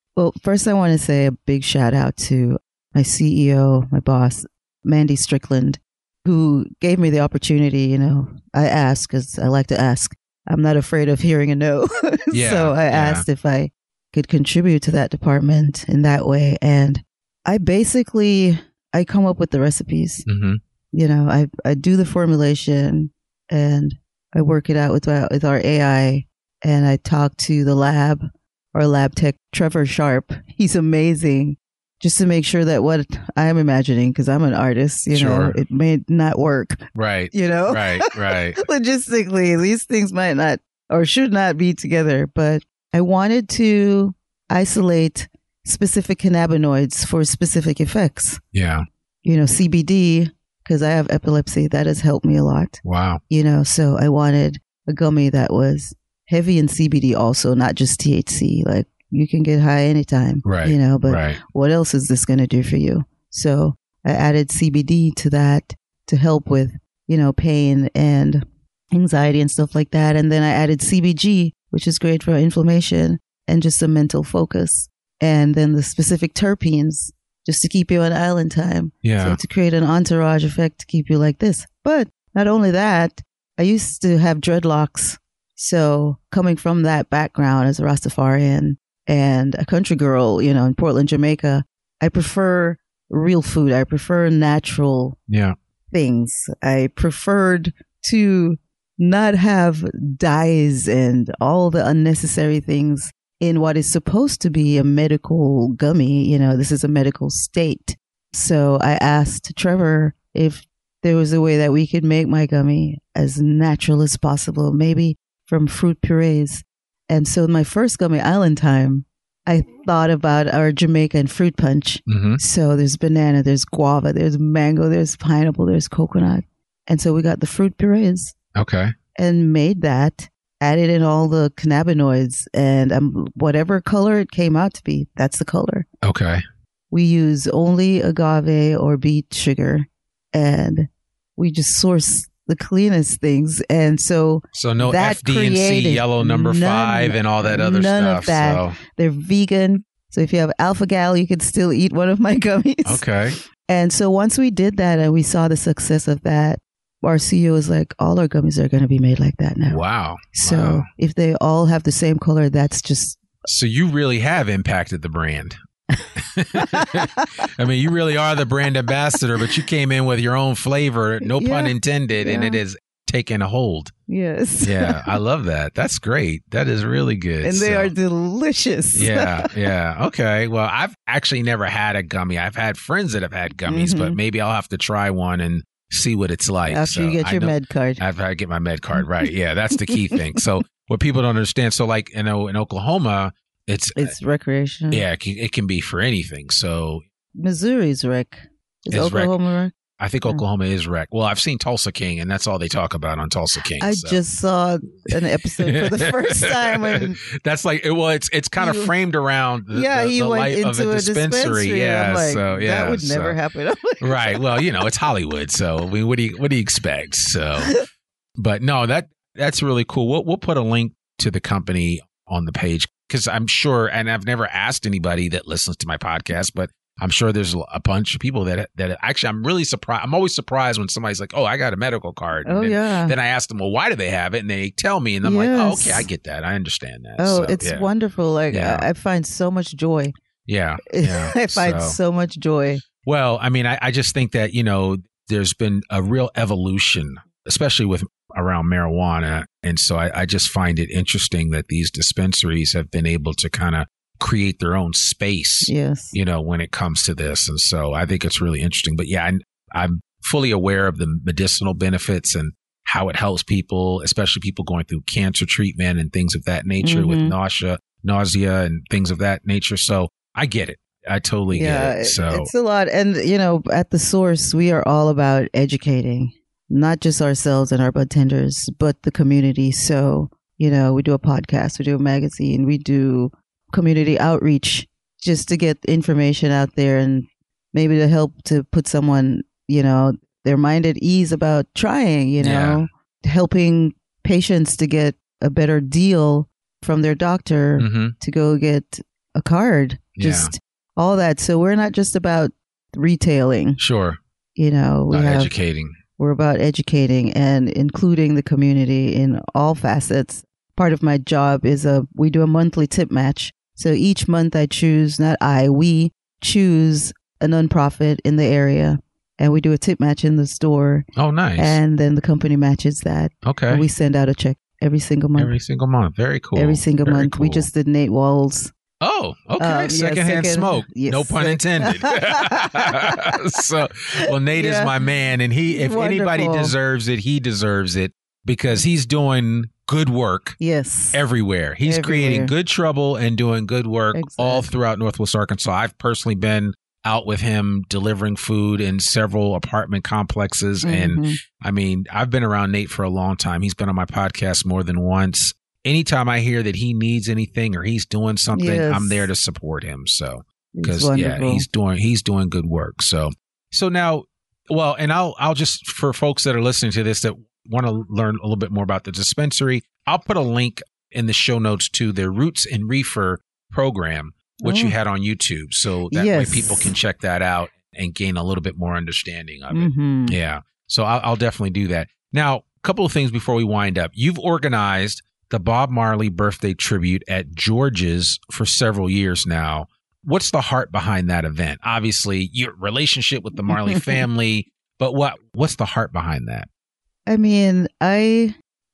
D: Well, first I want to say a big shout out to my C E O, my boss, Mandy Strickland, who gave me the opportunity. You know, I asked because I like to ask. I'm not afraid of hearing a no.
B: Yeah,
D: so I
B: yeah.
D: asked if I could contribute to that department in that way. And I basically, I come up with the recipes.
B: Mm-hmm.
D: You know, I, I do the formulation and I work it out with, our- with our A I, and I talk to the lab, our lab tech, Trevor Sharp. He's amazing. Just to make sure that what I'm imagining, because I'm an artist, you
B: Sure.
D: know, it may not work,
B: Right.
D: you know?
B: Right. Right.
D: Logistically, these things might not or should not be together. But I wanted to isolate specific cannabinoids for specific effects.
B: Yeah.
D: You know, C B D, because I have epilepsy, that has helped me a lot.
B: Wow.
D: You know, so I wanted a gummy that was heavy in C B D also, not just T H C. Like, you can get high anytime,
B: Right.
D: you know, but
B: Right.
D: what else is this going to do for you? So I added C B D to that to help with, you know, pain and anxiety and stuff like that. And then I added C B G, which is great for inflammation and just a mental focus. And then the specific terpenes, just to keep you on island time.
B: Yeah.
D: So to create an entourage effect to keep you like this. But not only that, I used to have dreadlocks. So coming from that background as a Rastafarian and a country girl, you know, in Portland, Jamaica, I prefer real food. I prefer natural
B: Yeah.
D: things. I preferred to not have dyes and all the unnecessary things in what is supposed to be a medical gummy. You know, this is a medical state. So I asked Trevor if there was a way that we could make my gummy as natural as possible, maybe from fruit purees. And so my first gummy, Island Time, I thought about our Jamaican fruit punch.
B: Mm-hmm.
D: So there's banana, there's guava, there's mango, there's pineapple, there's coconut. And so we got the fruit purees
B: Okay.
D: and made that, added in all the cannabinoids, and um, whatever color it came out to be, that's the color.
B: Okay.
D: We use only agave or beet sugar, and we just source the cleanest things. And so
B: So no
D: that
B: F D and C,
D: created
B: yellow number
D: none-
B: five, and all that other
D: none
B: stuff.
D: of that.
B: So
D: they're vegan. So if you have alpha gal, you can still eat one of my gummies.
B: okay.
D: And so once we did that and we saw the success of that, our C E O was like, all our gummies are going to be made like that now.
B: Wow.
D: So
B: Wow.
D: if they all have the same color, that's just
B: So you really have impacted the brand. I mean, you really are the brand ambassador, but you came in with your own flavor, no pun
D: Yeah.
B: intended, and
D: Yeah.
B: it is taken a hold.
D: yes.
B: Yeah, I love that. That's great. That is really good.
D: And they
B: So-
D: are delicious.
B: yeah, yeah. Okay. Well, I've actually never had a gummy. I've had friends that have had gummies, but
D: Mhm.
B: maybe I'll have to try one and see what it's like.
D: After
B: So
D: you get
B: I
D: your
B: know-
D: med card.
B: After I get my med card, right? Yeah, that's the key thing. So what people don't understand, so like you know, in Oklahoma, it's,
D: It's recreational.
B: yeah, it can, it can be for anything. So
D: Missouri's rec. Is
B: It's rec.
D: Oklahoma rec?
B: I think
D: Yeah.
B: Oklahoma is rec. Well, I've seen Tulsa King, and that's all they talk about on Tulsa King.
D: I
B: so.
D: just saw an episode for the first time. And
B: That's like well, it's it's kind of
D: You-
B: framed around the,
D: yeah,
B: the,
D: he
B: the
D: went
B: life
D: into
B: of a
D: a
B: dispensary.
D: dispensary.
B: Yeah,
D: I'm like,
B: so yeah,
D: that would
B: so-
D: never happen. I'm like,
B: right. Well, you know, it's Hollywood, so I mean, what do you what do you expect? So, but no, that that's really cool. We'll we'll put a link to the company on the page because I'm sure, and I've never asked anybody that listens to my podcast, but I'm sure there's a bunch of people that that actually I'm really surprised. I'm always surprised when somebody's like, "Oh, I got a medical card." And
D: Oh,
B: then,
D: yeah.
B: Then I ask them, "Well, why do they have it?" And they tell me, and I'm like, "Oh,
D: Yes.
B: okay, I get that. I understand that."
D: Oh,
B: So,
D: it's
B: yeah.
D: wonderful. Like,
B: Yeah.
D: I, I find so much joy.
B: Yeah, yeah.
D: I find
B: So-
D: so much joy.
B: Well, I mean, I, I just think that, you know, there's been a real evolution, especially with around marijuana. And so I, I just find it interesting that these dispensaries have been able to kind of create their own space,
D: Yes.
B: you know, when it comes to this. And so I think it's really interesting. But yeah, I, I'm fully aware of the medicinal benefits and how it helps people, especially people going through cancer treatment and things of that nature with
D: Mhm.
B: nausea, nausea and things of that nature. So I get it. I totally
D: Yeah,
B: get it.
D: it-
B: So
D: it's a lot. And, you know, at the source, we are all about educating, not just ourselves and our bartenders, but the community. So, you know, we do a podcast, we do a magazine, we do community outreach just to get information out there and maybe to help to put someone, you know, their mind at ease about trying, you know, helping patients to get a better deal from their doctor
B: Mhm.
D: to go get a card. just all that. So we're not just about retailing.
B: Sure.
D: You know, we
B: about
D: have,
B: educating.
D: We're about educating and including the community in all facets. Part of my job is a we do a monthly tip match. So each month I choose, not I, we choose a nonprofit in the area, and we do a tip match in the store.
B: Oh, nice.
D: And then the company matches that.
B: Okay.
D: We send out a check every single month.
B: Every single month. Very cool.
D: Every single
B: Very
D: month.
B: cool.
D: We just did Nate Wall's.
B: Oh, okay.
D: Um, yeah,
B: Secondhand
D: second-
B: smoke.
D: yes,
B: No pun
D: sec-
B: intended. So, well, Nate is
D: Yeah.
B: my man, and he, if anybody
D: Wonderful.
B: deserves it, he deserves it because he's doing good work
D: Yes.
B: everywhere. He's
D: Everywhere.
B: creating good trouble and doing good work all
D: Exactly.
B: throughout Northwest Arkansas. I've personally been out with him delivering food in several apartment complexes. And
D: Mhm.
B: I mean, I've been around Nate for a long time. He's been on my podcast more than once. Anytime I hear that he needs anything or he's doing something,
D: Yes.
B: I'm there to support him. So,
D: It's
B: because yeah,
D: wonderful.
B: he's doing he's doing good work. So, so now, well, and I'll I'll just for folks that are listening to this that want to learn a little bit more about the dispensary, I'll put a link in the show notes to their Roots and Reefer program, which
D: Oh.
B: you had on YouTube, so that
D: Yes.
B: way people can check that out and gain a little bit more understanding of it.
D: Mhm.
B: Yeah, so I'll, I'll definitely do that. Now, a couple of things before we wind up. You've organized the Bob Marley birthday tribute at George's for several years now. What's the heart behind that event? Obviously, your relationship with the Marley family, but what what's the heart behind that?
D: I mean, I,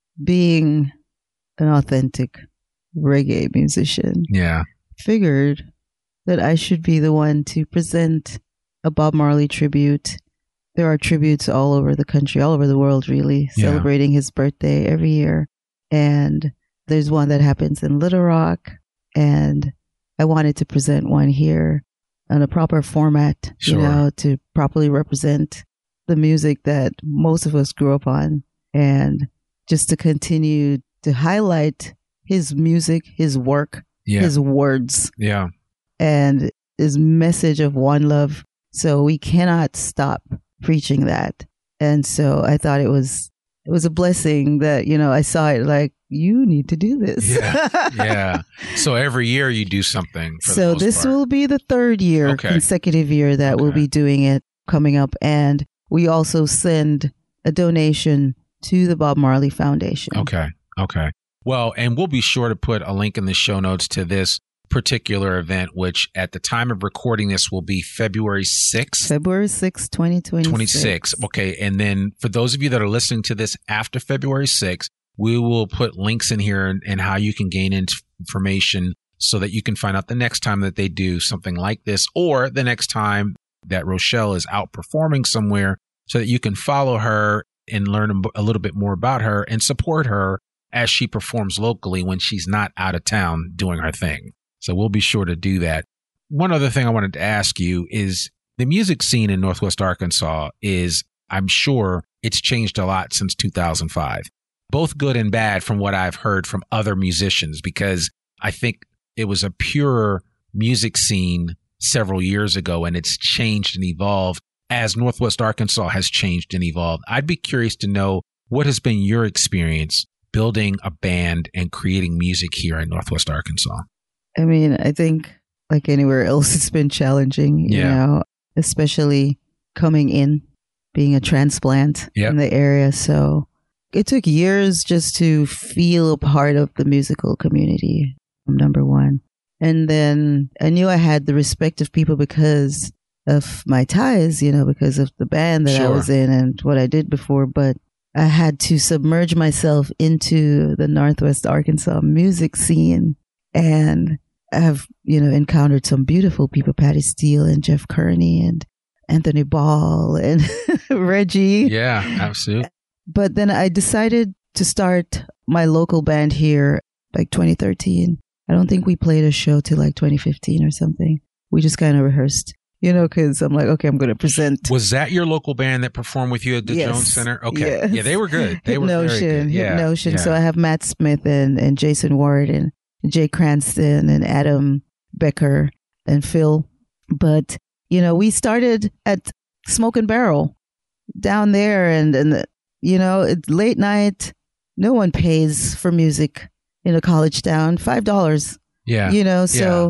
D: being an authentic reggae musician,
B: Yeah,
D: figured that I should be the one to present a Bob Marley tribute. There are tributes all over the country, all over the world, really,
B: Yeah.
D: celebrating his birthday every year. And there's one that happens in Little Rock, and I wanted to present one here on a proper format,
B: Sure.
D: you know, to properly represent the music that most of us grew up on, and just to continue to highlight his music, his work,
B: yeah,
D: his words,
B: yeah.
D: and his message of one love. So we cannot stop preaching that. And so I thought it was it was a blessing that, you know, I saw it like, you need to do this.
B: Yeah, yeah. So every year you do something. For the
D: So
B: most
D: this
B: part.
D: will be the third year,
B: Okay.
D: consecutive year that we'll
B: Okay.
D: be doing it coming up. And we also send a donation to the Bob Marley Foundation.
B: Okay. Okay. Well, and we'll be sure to put a link in the show notes to this particular event, which at the time of recording this will be February sixth.
D: February sixth, twenty twenty-six.
B: twenty-six. Okay. And then for those of you that are listening to this after February sixth, we will put links in here and, and how you can gain in- information so that you can find out the next time that they do something like this, or the next time that Rochelle is out performing somewhere, so that you can follow her and learn a little bit more about her and support her as she performs locally when she's not out of town doing her thing. So we'll be sure to do that. One other thing I wanted to ask you is the music scene in Northwest Arkansas is, I'm sure it's changed a lot since two thousand five, both good and bad from what I've heard from other musicians, because I think it was a pure music scene several years ago and it's changed and evolved as Northwest Arkansas has changed and evolved. I'd be curious to know what has been your experience building a band and creating music here in Northwest Arkansas.
D: I mean, I think like anywhere else, it's been challenging, you
B: Yeah.
D: know, especially coming in, being a transplant
B: Yep.
D: in the area. So it took years just to feel a part of the musical community, number one. And then I knew I had the respect of people because of my ties, you know, because of the band that I
B: Sure.
D: was in and what I did before. But I had to submerge myself into the Northwest Arkansas music scene. And I have, you know, encountered some beautiful people, Patty Steele and Jeff Kearney and Anthony Ball and Reggie.
B: Yeah, absolutely.
D: But then I decided to start my local band here like twenty thirteen. I don't think we played a show till like twenty fifteen or something. We just kind of rehearsed, you know, because I'm like, okay, I'm going to present.
B: Was that your local band that performed with you at the
D: Yes.
B: Jones Center? Okay.
D: Yes.
B: Yeah, they were good. They were very
D: Hypnotion,
B: good. Yeah.
D: Hypnotion.
B: Yeah.
D: So I have Matt Smith and, and Jason Ward and Jay Cranston and Adam Becker and Phil. But, you know, we started at Smoke and Barrel down there and, and you know, it's late night. No one pays for music in a college town. Five dollars.
B: yeah.
D: You know, so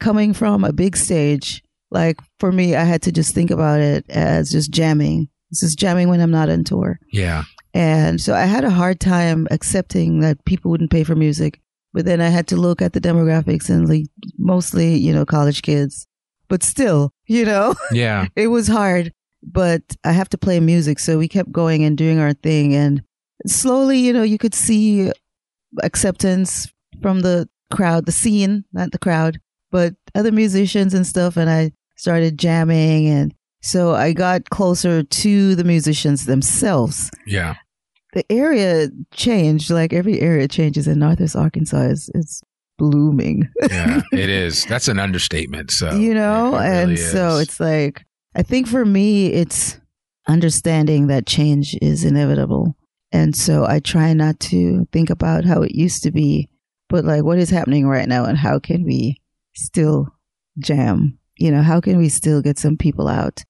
D: coming from a big stage, like for me, I had to just think about it as just jamming. It's just jamming when I'm not on tour.
B: Yeah.
D: And so I had a hard time accepting that people wouldn't pay for music. But then I had to look at the demographics and like mostly, you know, college kids. But still, you know,
B: Yeah.
D: it was hard. But I have to play music. So we kept going and doing our thing. And slowly, you know, you could see acceptance from the crowd, the scene, not the crowd, but other musicians and stuff. And I started jamming. And so I got closer to the musicians themselves.
B: Yeah.
D: The area changed, like every area changes in Northwest Arkansas. It's, it's blooming.
B: Yeah, it is. That's an understatement. So,
D: you know,
B: it
D: and
B: really
D: so
B: is.
D: it's like, I think for me, it's understanding that change is inevitable. And so I try not to think about how it used to be, but like what is happening right now and how can we still jam? You know, how can we still get some people out?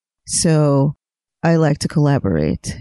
D: So I like to collaborate.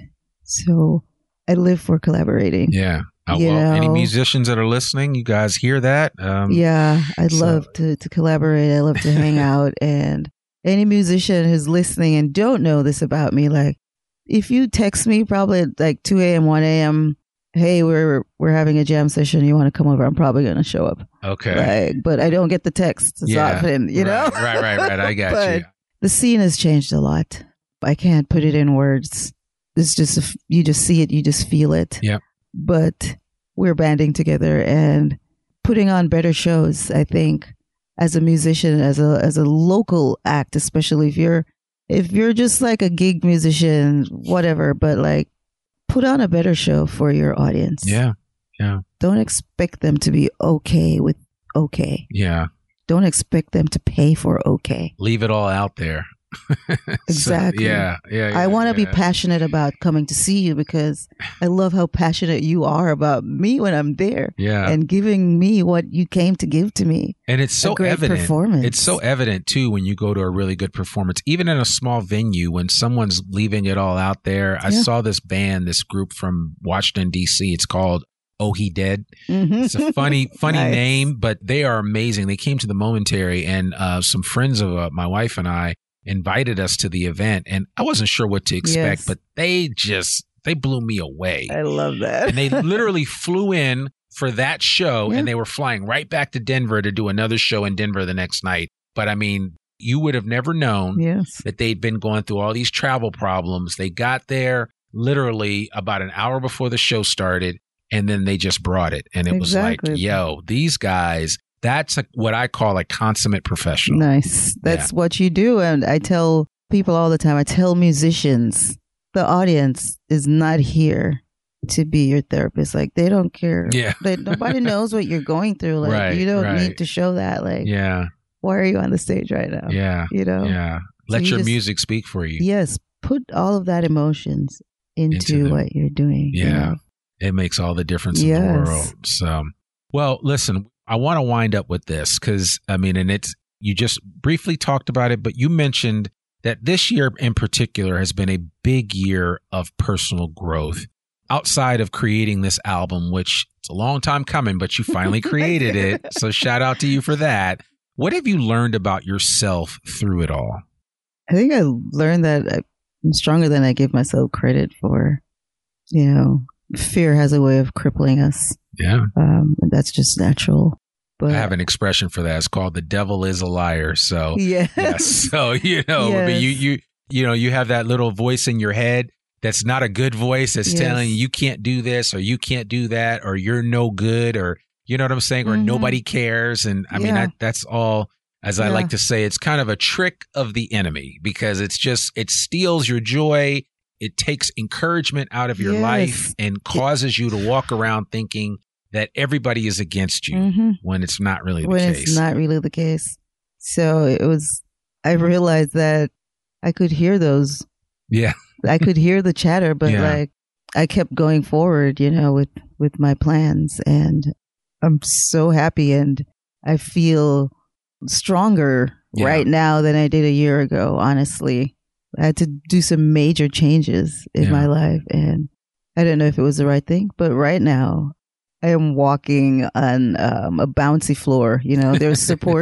D: So I live for collaborating.
B: Yeah. Uh,
D: You
B: well, any
D: know?
B: musicians that are listening, you guys hear that? Um,
D: Yeah, I'd
B: so-
D: love to, to collaborate. I love to hang out. And any musician who's listening and don't know this about me, like if you text me probably at like two a.m., one a.m., hey, we're we're having a jam session. You want to come over? I'm probably going to show up.
B: Okay.
D: Like, but I don't get the texts as
B: Yeah.
D: often, you know?
B: Right, right, right, right. I got
D: But
B: you.
D: the scene has changed a lot. I can't put it in words. It's just, a f- you just see it, you just feel it.
B: Yep.
D: But we're banding together and putting on better shows, I think, as a musician, as a as a local act, especially if you're if you're just like a gig musician, whatever, but like put on a better show for your audience.
B: Yeah. Yeah.
D: Don't expect them to be okay with okay.
B: Yeah.
D: Don't expect them to pay for okay.
B: Leave it all out there. So,
D: Exactly.
B: yeah. Yeah.
D: I
B: yeah,
D: want to
B: yeah.
D: be passionate about coming to see you because I love how passionate you are about me when I'm there
B: Yeah.
D: and giving me what you came to give to me.
B: And it's so
D: a great
B: evident.
D: performance.
B: It's so evident too when you go to a really good performance, even in a small venue, when someone's leaving it all out there. I
D: Yeah.
B: saw this band, this group from Washington, D C. It's called Oh He Dead.
D: Mhm.
B: It's a funny, funny
D: Nice.
B: name, but they are amazing. They came to the Momentary, and uh, some friends of uh, my wife and I invited us to the event, and I wasn't sure what to expect,
D: Yes.
B: but they just they blew me away.
D: I love that.
B: And they literally flew in for that show,
D: Yeah.
B: and they were flying right back to Denver to do another show in Denver the next night. But I mean, you would have never known
D: Yes.
B: that they'd been going through all these travel problems. They got there literally about an hour before the show started, and then they just brought it. And it was
D: Exactly.
B: like, yo, these guys, that's a, what I call a consummate professional.
D: Nice. That's what you do. And I tell people all the time, I tell musicians, the audience is not here to be your therapist. Like they don't care.
B: Yeah.
D: They, nobody knows what you're going through. Like
B: Right,
D: you don't
B: right.
D: need to show that. Like,
B: Yeah.
D: why are you on the stage right now?
B: Yeah.
D: You know?
B: Yeah. Let
D: you
B: your
D: just-
B: music speak for you.
D: Yes. Put all of that emotions into,
B: Into them.
D: what you're doing. you
B: Yeah.
D: know?
B: It makes all the difference in
D: Yes.
B: the world. So, well, listen, I want to wind up with this because, I mean, and it's, you just briefly talked about it, but you mentioned that this year in particular has been a big year of personal growth outside of creating this album, which it's a long time coming, but you finally created it. So shout out to you for that. What have you learned about yourself through it all?
D: I think I learned that I'm stronger than I give myself credit for. You know, fear has a way of crippling us.
B: Yeah.
D: Um, and that's just natural. But
B: I have an expression for that. It's called the devil is a liar. So,
D: yes.
B: yes. So, you know, I mean, you,
D: Yes.
B: you, you know, you have that little voice in your head that's not a good voice that's
D: Yes.
B: telling you you can't do this or you can't do that or you're no good or, you know what I'm saying? Or
D: Mhm.
B: nobody cares. And I mean,
D: Yeah.
B: that, that's all, as I
D: Yeah.
B: like to say, it's kind of a trick of the enemy because it's just, it steals your joy. It takes encouragement out of your
D: Yes.
B: life and causes you to walk around thinking that everybody is against you
D: Mhm.
B: when it's not really the
D: when
B: case.
D: it's not really the case. So it was, I realized that I could hear those.
B: Yeah.
D: I could hear the chatter, but
B: Yeah.
D: like I kept going forward, you know, with, with my plans, and I'm so happy and I feel stronger
B: Yeah.
D: right now than I did a year ago. Honestly, I had to do some major changes in
B: Yeah.
D: my life, and I didn't know if it was the right thing, but right now I am walking on um, a bouncy floor. You know, there's support.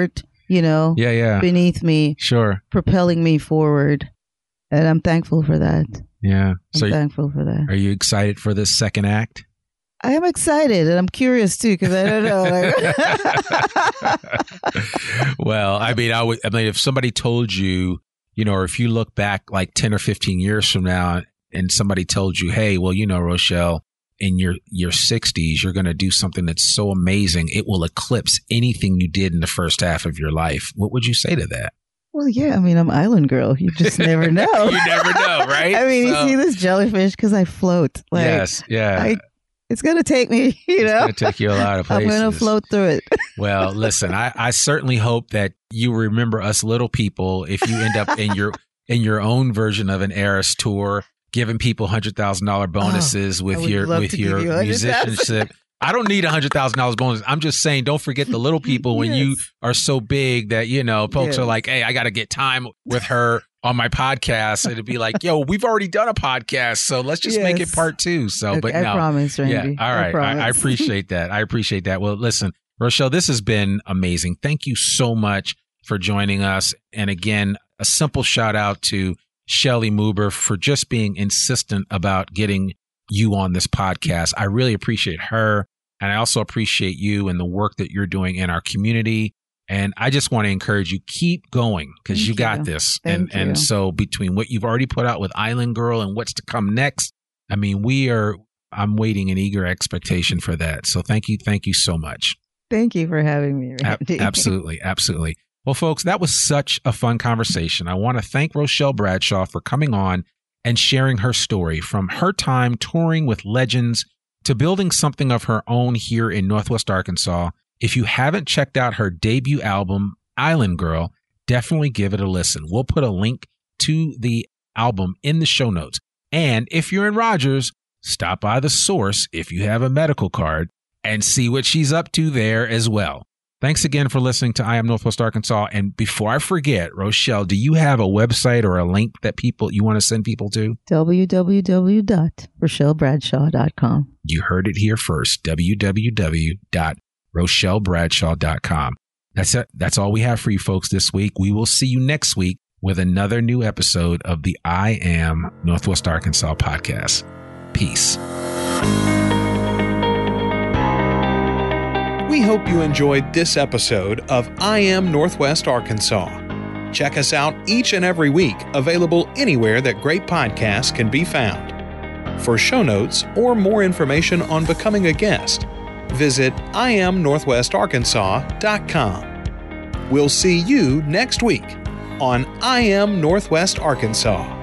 D: you know,
B: yeah, yeah.
D: beneath me,
B: Sure.
D: propelling me forward. And I'm thankful for that.
B: Yeah.
D: I'm
B: So
D: thankful for that.
B: are you excited for this second act?
D: I am excited, and I'm curious too, because I don't know. Like
B: Well, I mean, I would. I mean, if somebody told you, you know, or if you look back like ten or fifteen years from now, and somebody told you, "Hey, well, you know, Rochelle, in your your sixties, you're going to do something that's so amazing, it will eclipse anything you did in the first half of your life," what would you say to that?
D: Well, yeah, I mean, I'm island girl. You just never know.
B: You never know, right?
D: I mean,
B: So-
D: you see this jellyfish because I float. Like,
B: yes, yeah.
D: I, it's going to take me, you know.
B: It's going to take you a lot of
D: I'm
B: places.
D: going to float through it.
B: Well, listen, I, I certainly hope that you remember us little people if you end up in your in your own version of an Eras tour, giving people one hundred thousand dollars bonuses
D: Oh, I
B: with
D: would
B: your
D: love
B: with
D: to give
B: your
D: you one hundred thousand dollars.
B: musicianship. I don't need one hundred thousand dollars bonus. I'm just saying, don't forget the little people when you
D: Yes.
B: are so big that, you know, folks
D: Yes.
B: are like, hey, I got to get time with her on my podcast. And it'd be like, yo, we've already done a podcast, so let's just make it
D: Yes.
B: part two. So,
D: Okay,
B: but
D: I
B: no.
D: promise, Randy.
B: Yeah. All right. I, I
D: promise.
B: appreciate that. I appreciate that. Well, listen, Rochelle, this has been amazing. Thank you so much for joining us. And again, a simple shout out to Shelly Muber for just being insistent about getting you on this podcast. I really appreciate her. And I also appreciate you and the work that you're doing in our community. And I just want to encourage you, keep going because
D: Thank
B: you got
D: you.
B: this.
D: Thank
B: and and
D: you.
B: so between what you've already put out with Island Girl and what's to come next, I mean, we are, I'm waiting in eager expectation for that. So thank you. Thank you so much.
D: Thank you for having me,
B: Ab-
D: Randy.
B: absolutely. Absolutely. Well, folks, that was such a fun conversation. I want to thank Rochelle Bradshaw for coming on and sharing her story from her time touring with legends to building something of her own here in Northwest Arkansas. If you haven't checked out her debut album, Island Girl, definitely give it a listen. We'll put a link to the album in the show notes. And if you're in Rogers, stop by the Source if you have a medical card and see what she's up to there as well. Thanks again for listening to I Am Northwest Arkansas. And before I forget, Rochelle, do you have a website or a link that people you want to send people to?
D: w w w dot rochelle bradshaw dot com.
B: You heard it here first, w w w dot rochelle bradshaw dot com. That's it. That's all we have for you folks this week. We will see you next week with another new episode of the I Am Northwest Arkansas podcast. Peace.
C: We hope you enjoyed this episode of I Am Northwest Arkansas. Check us out each and every week, available anywhere that great podcasts can be found. For show notes or more information on becoming a guest, visit i am northwest arkansas dot com. We'll see you next week on I Am Northwest Arkansas.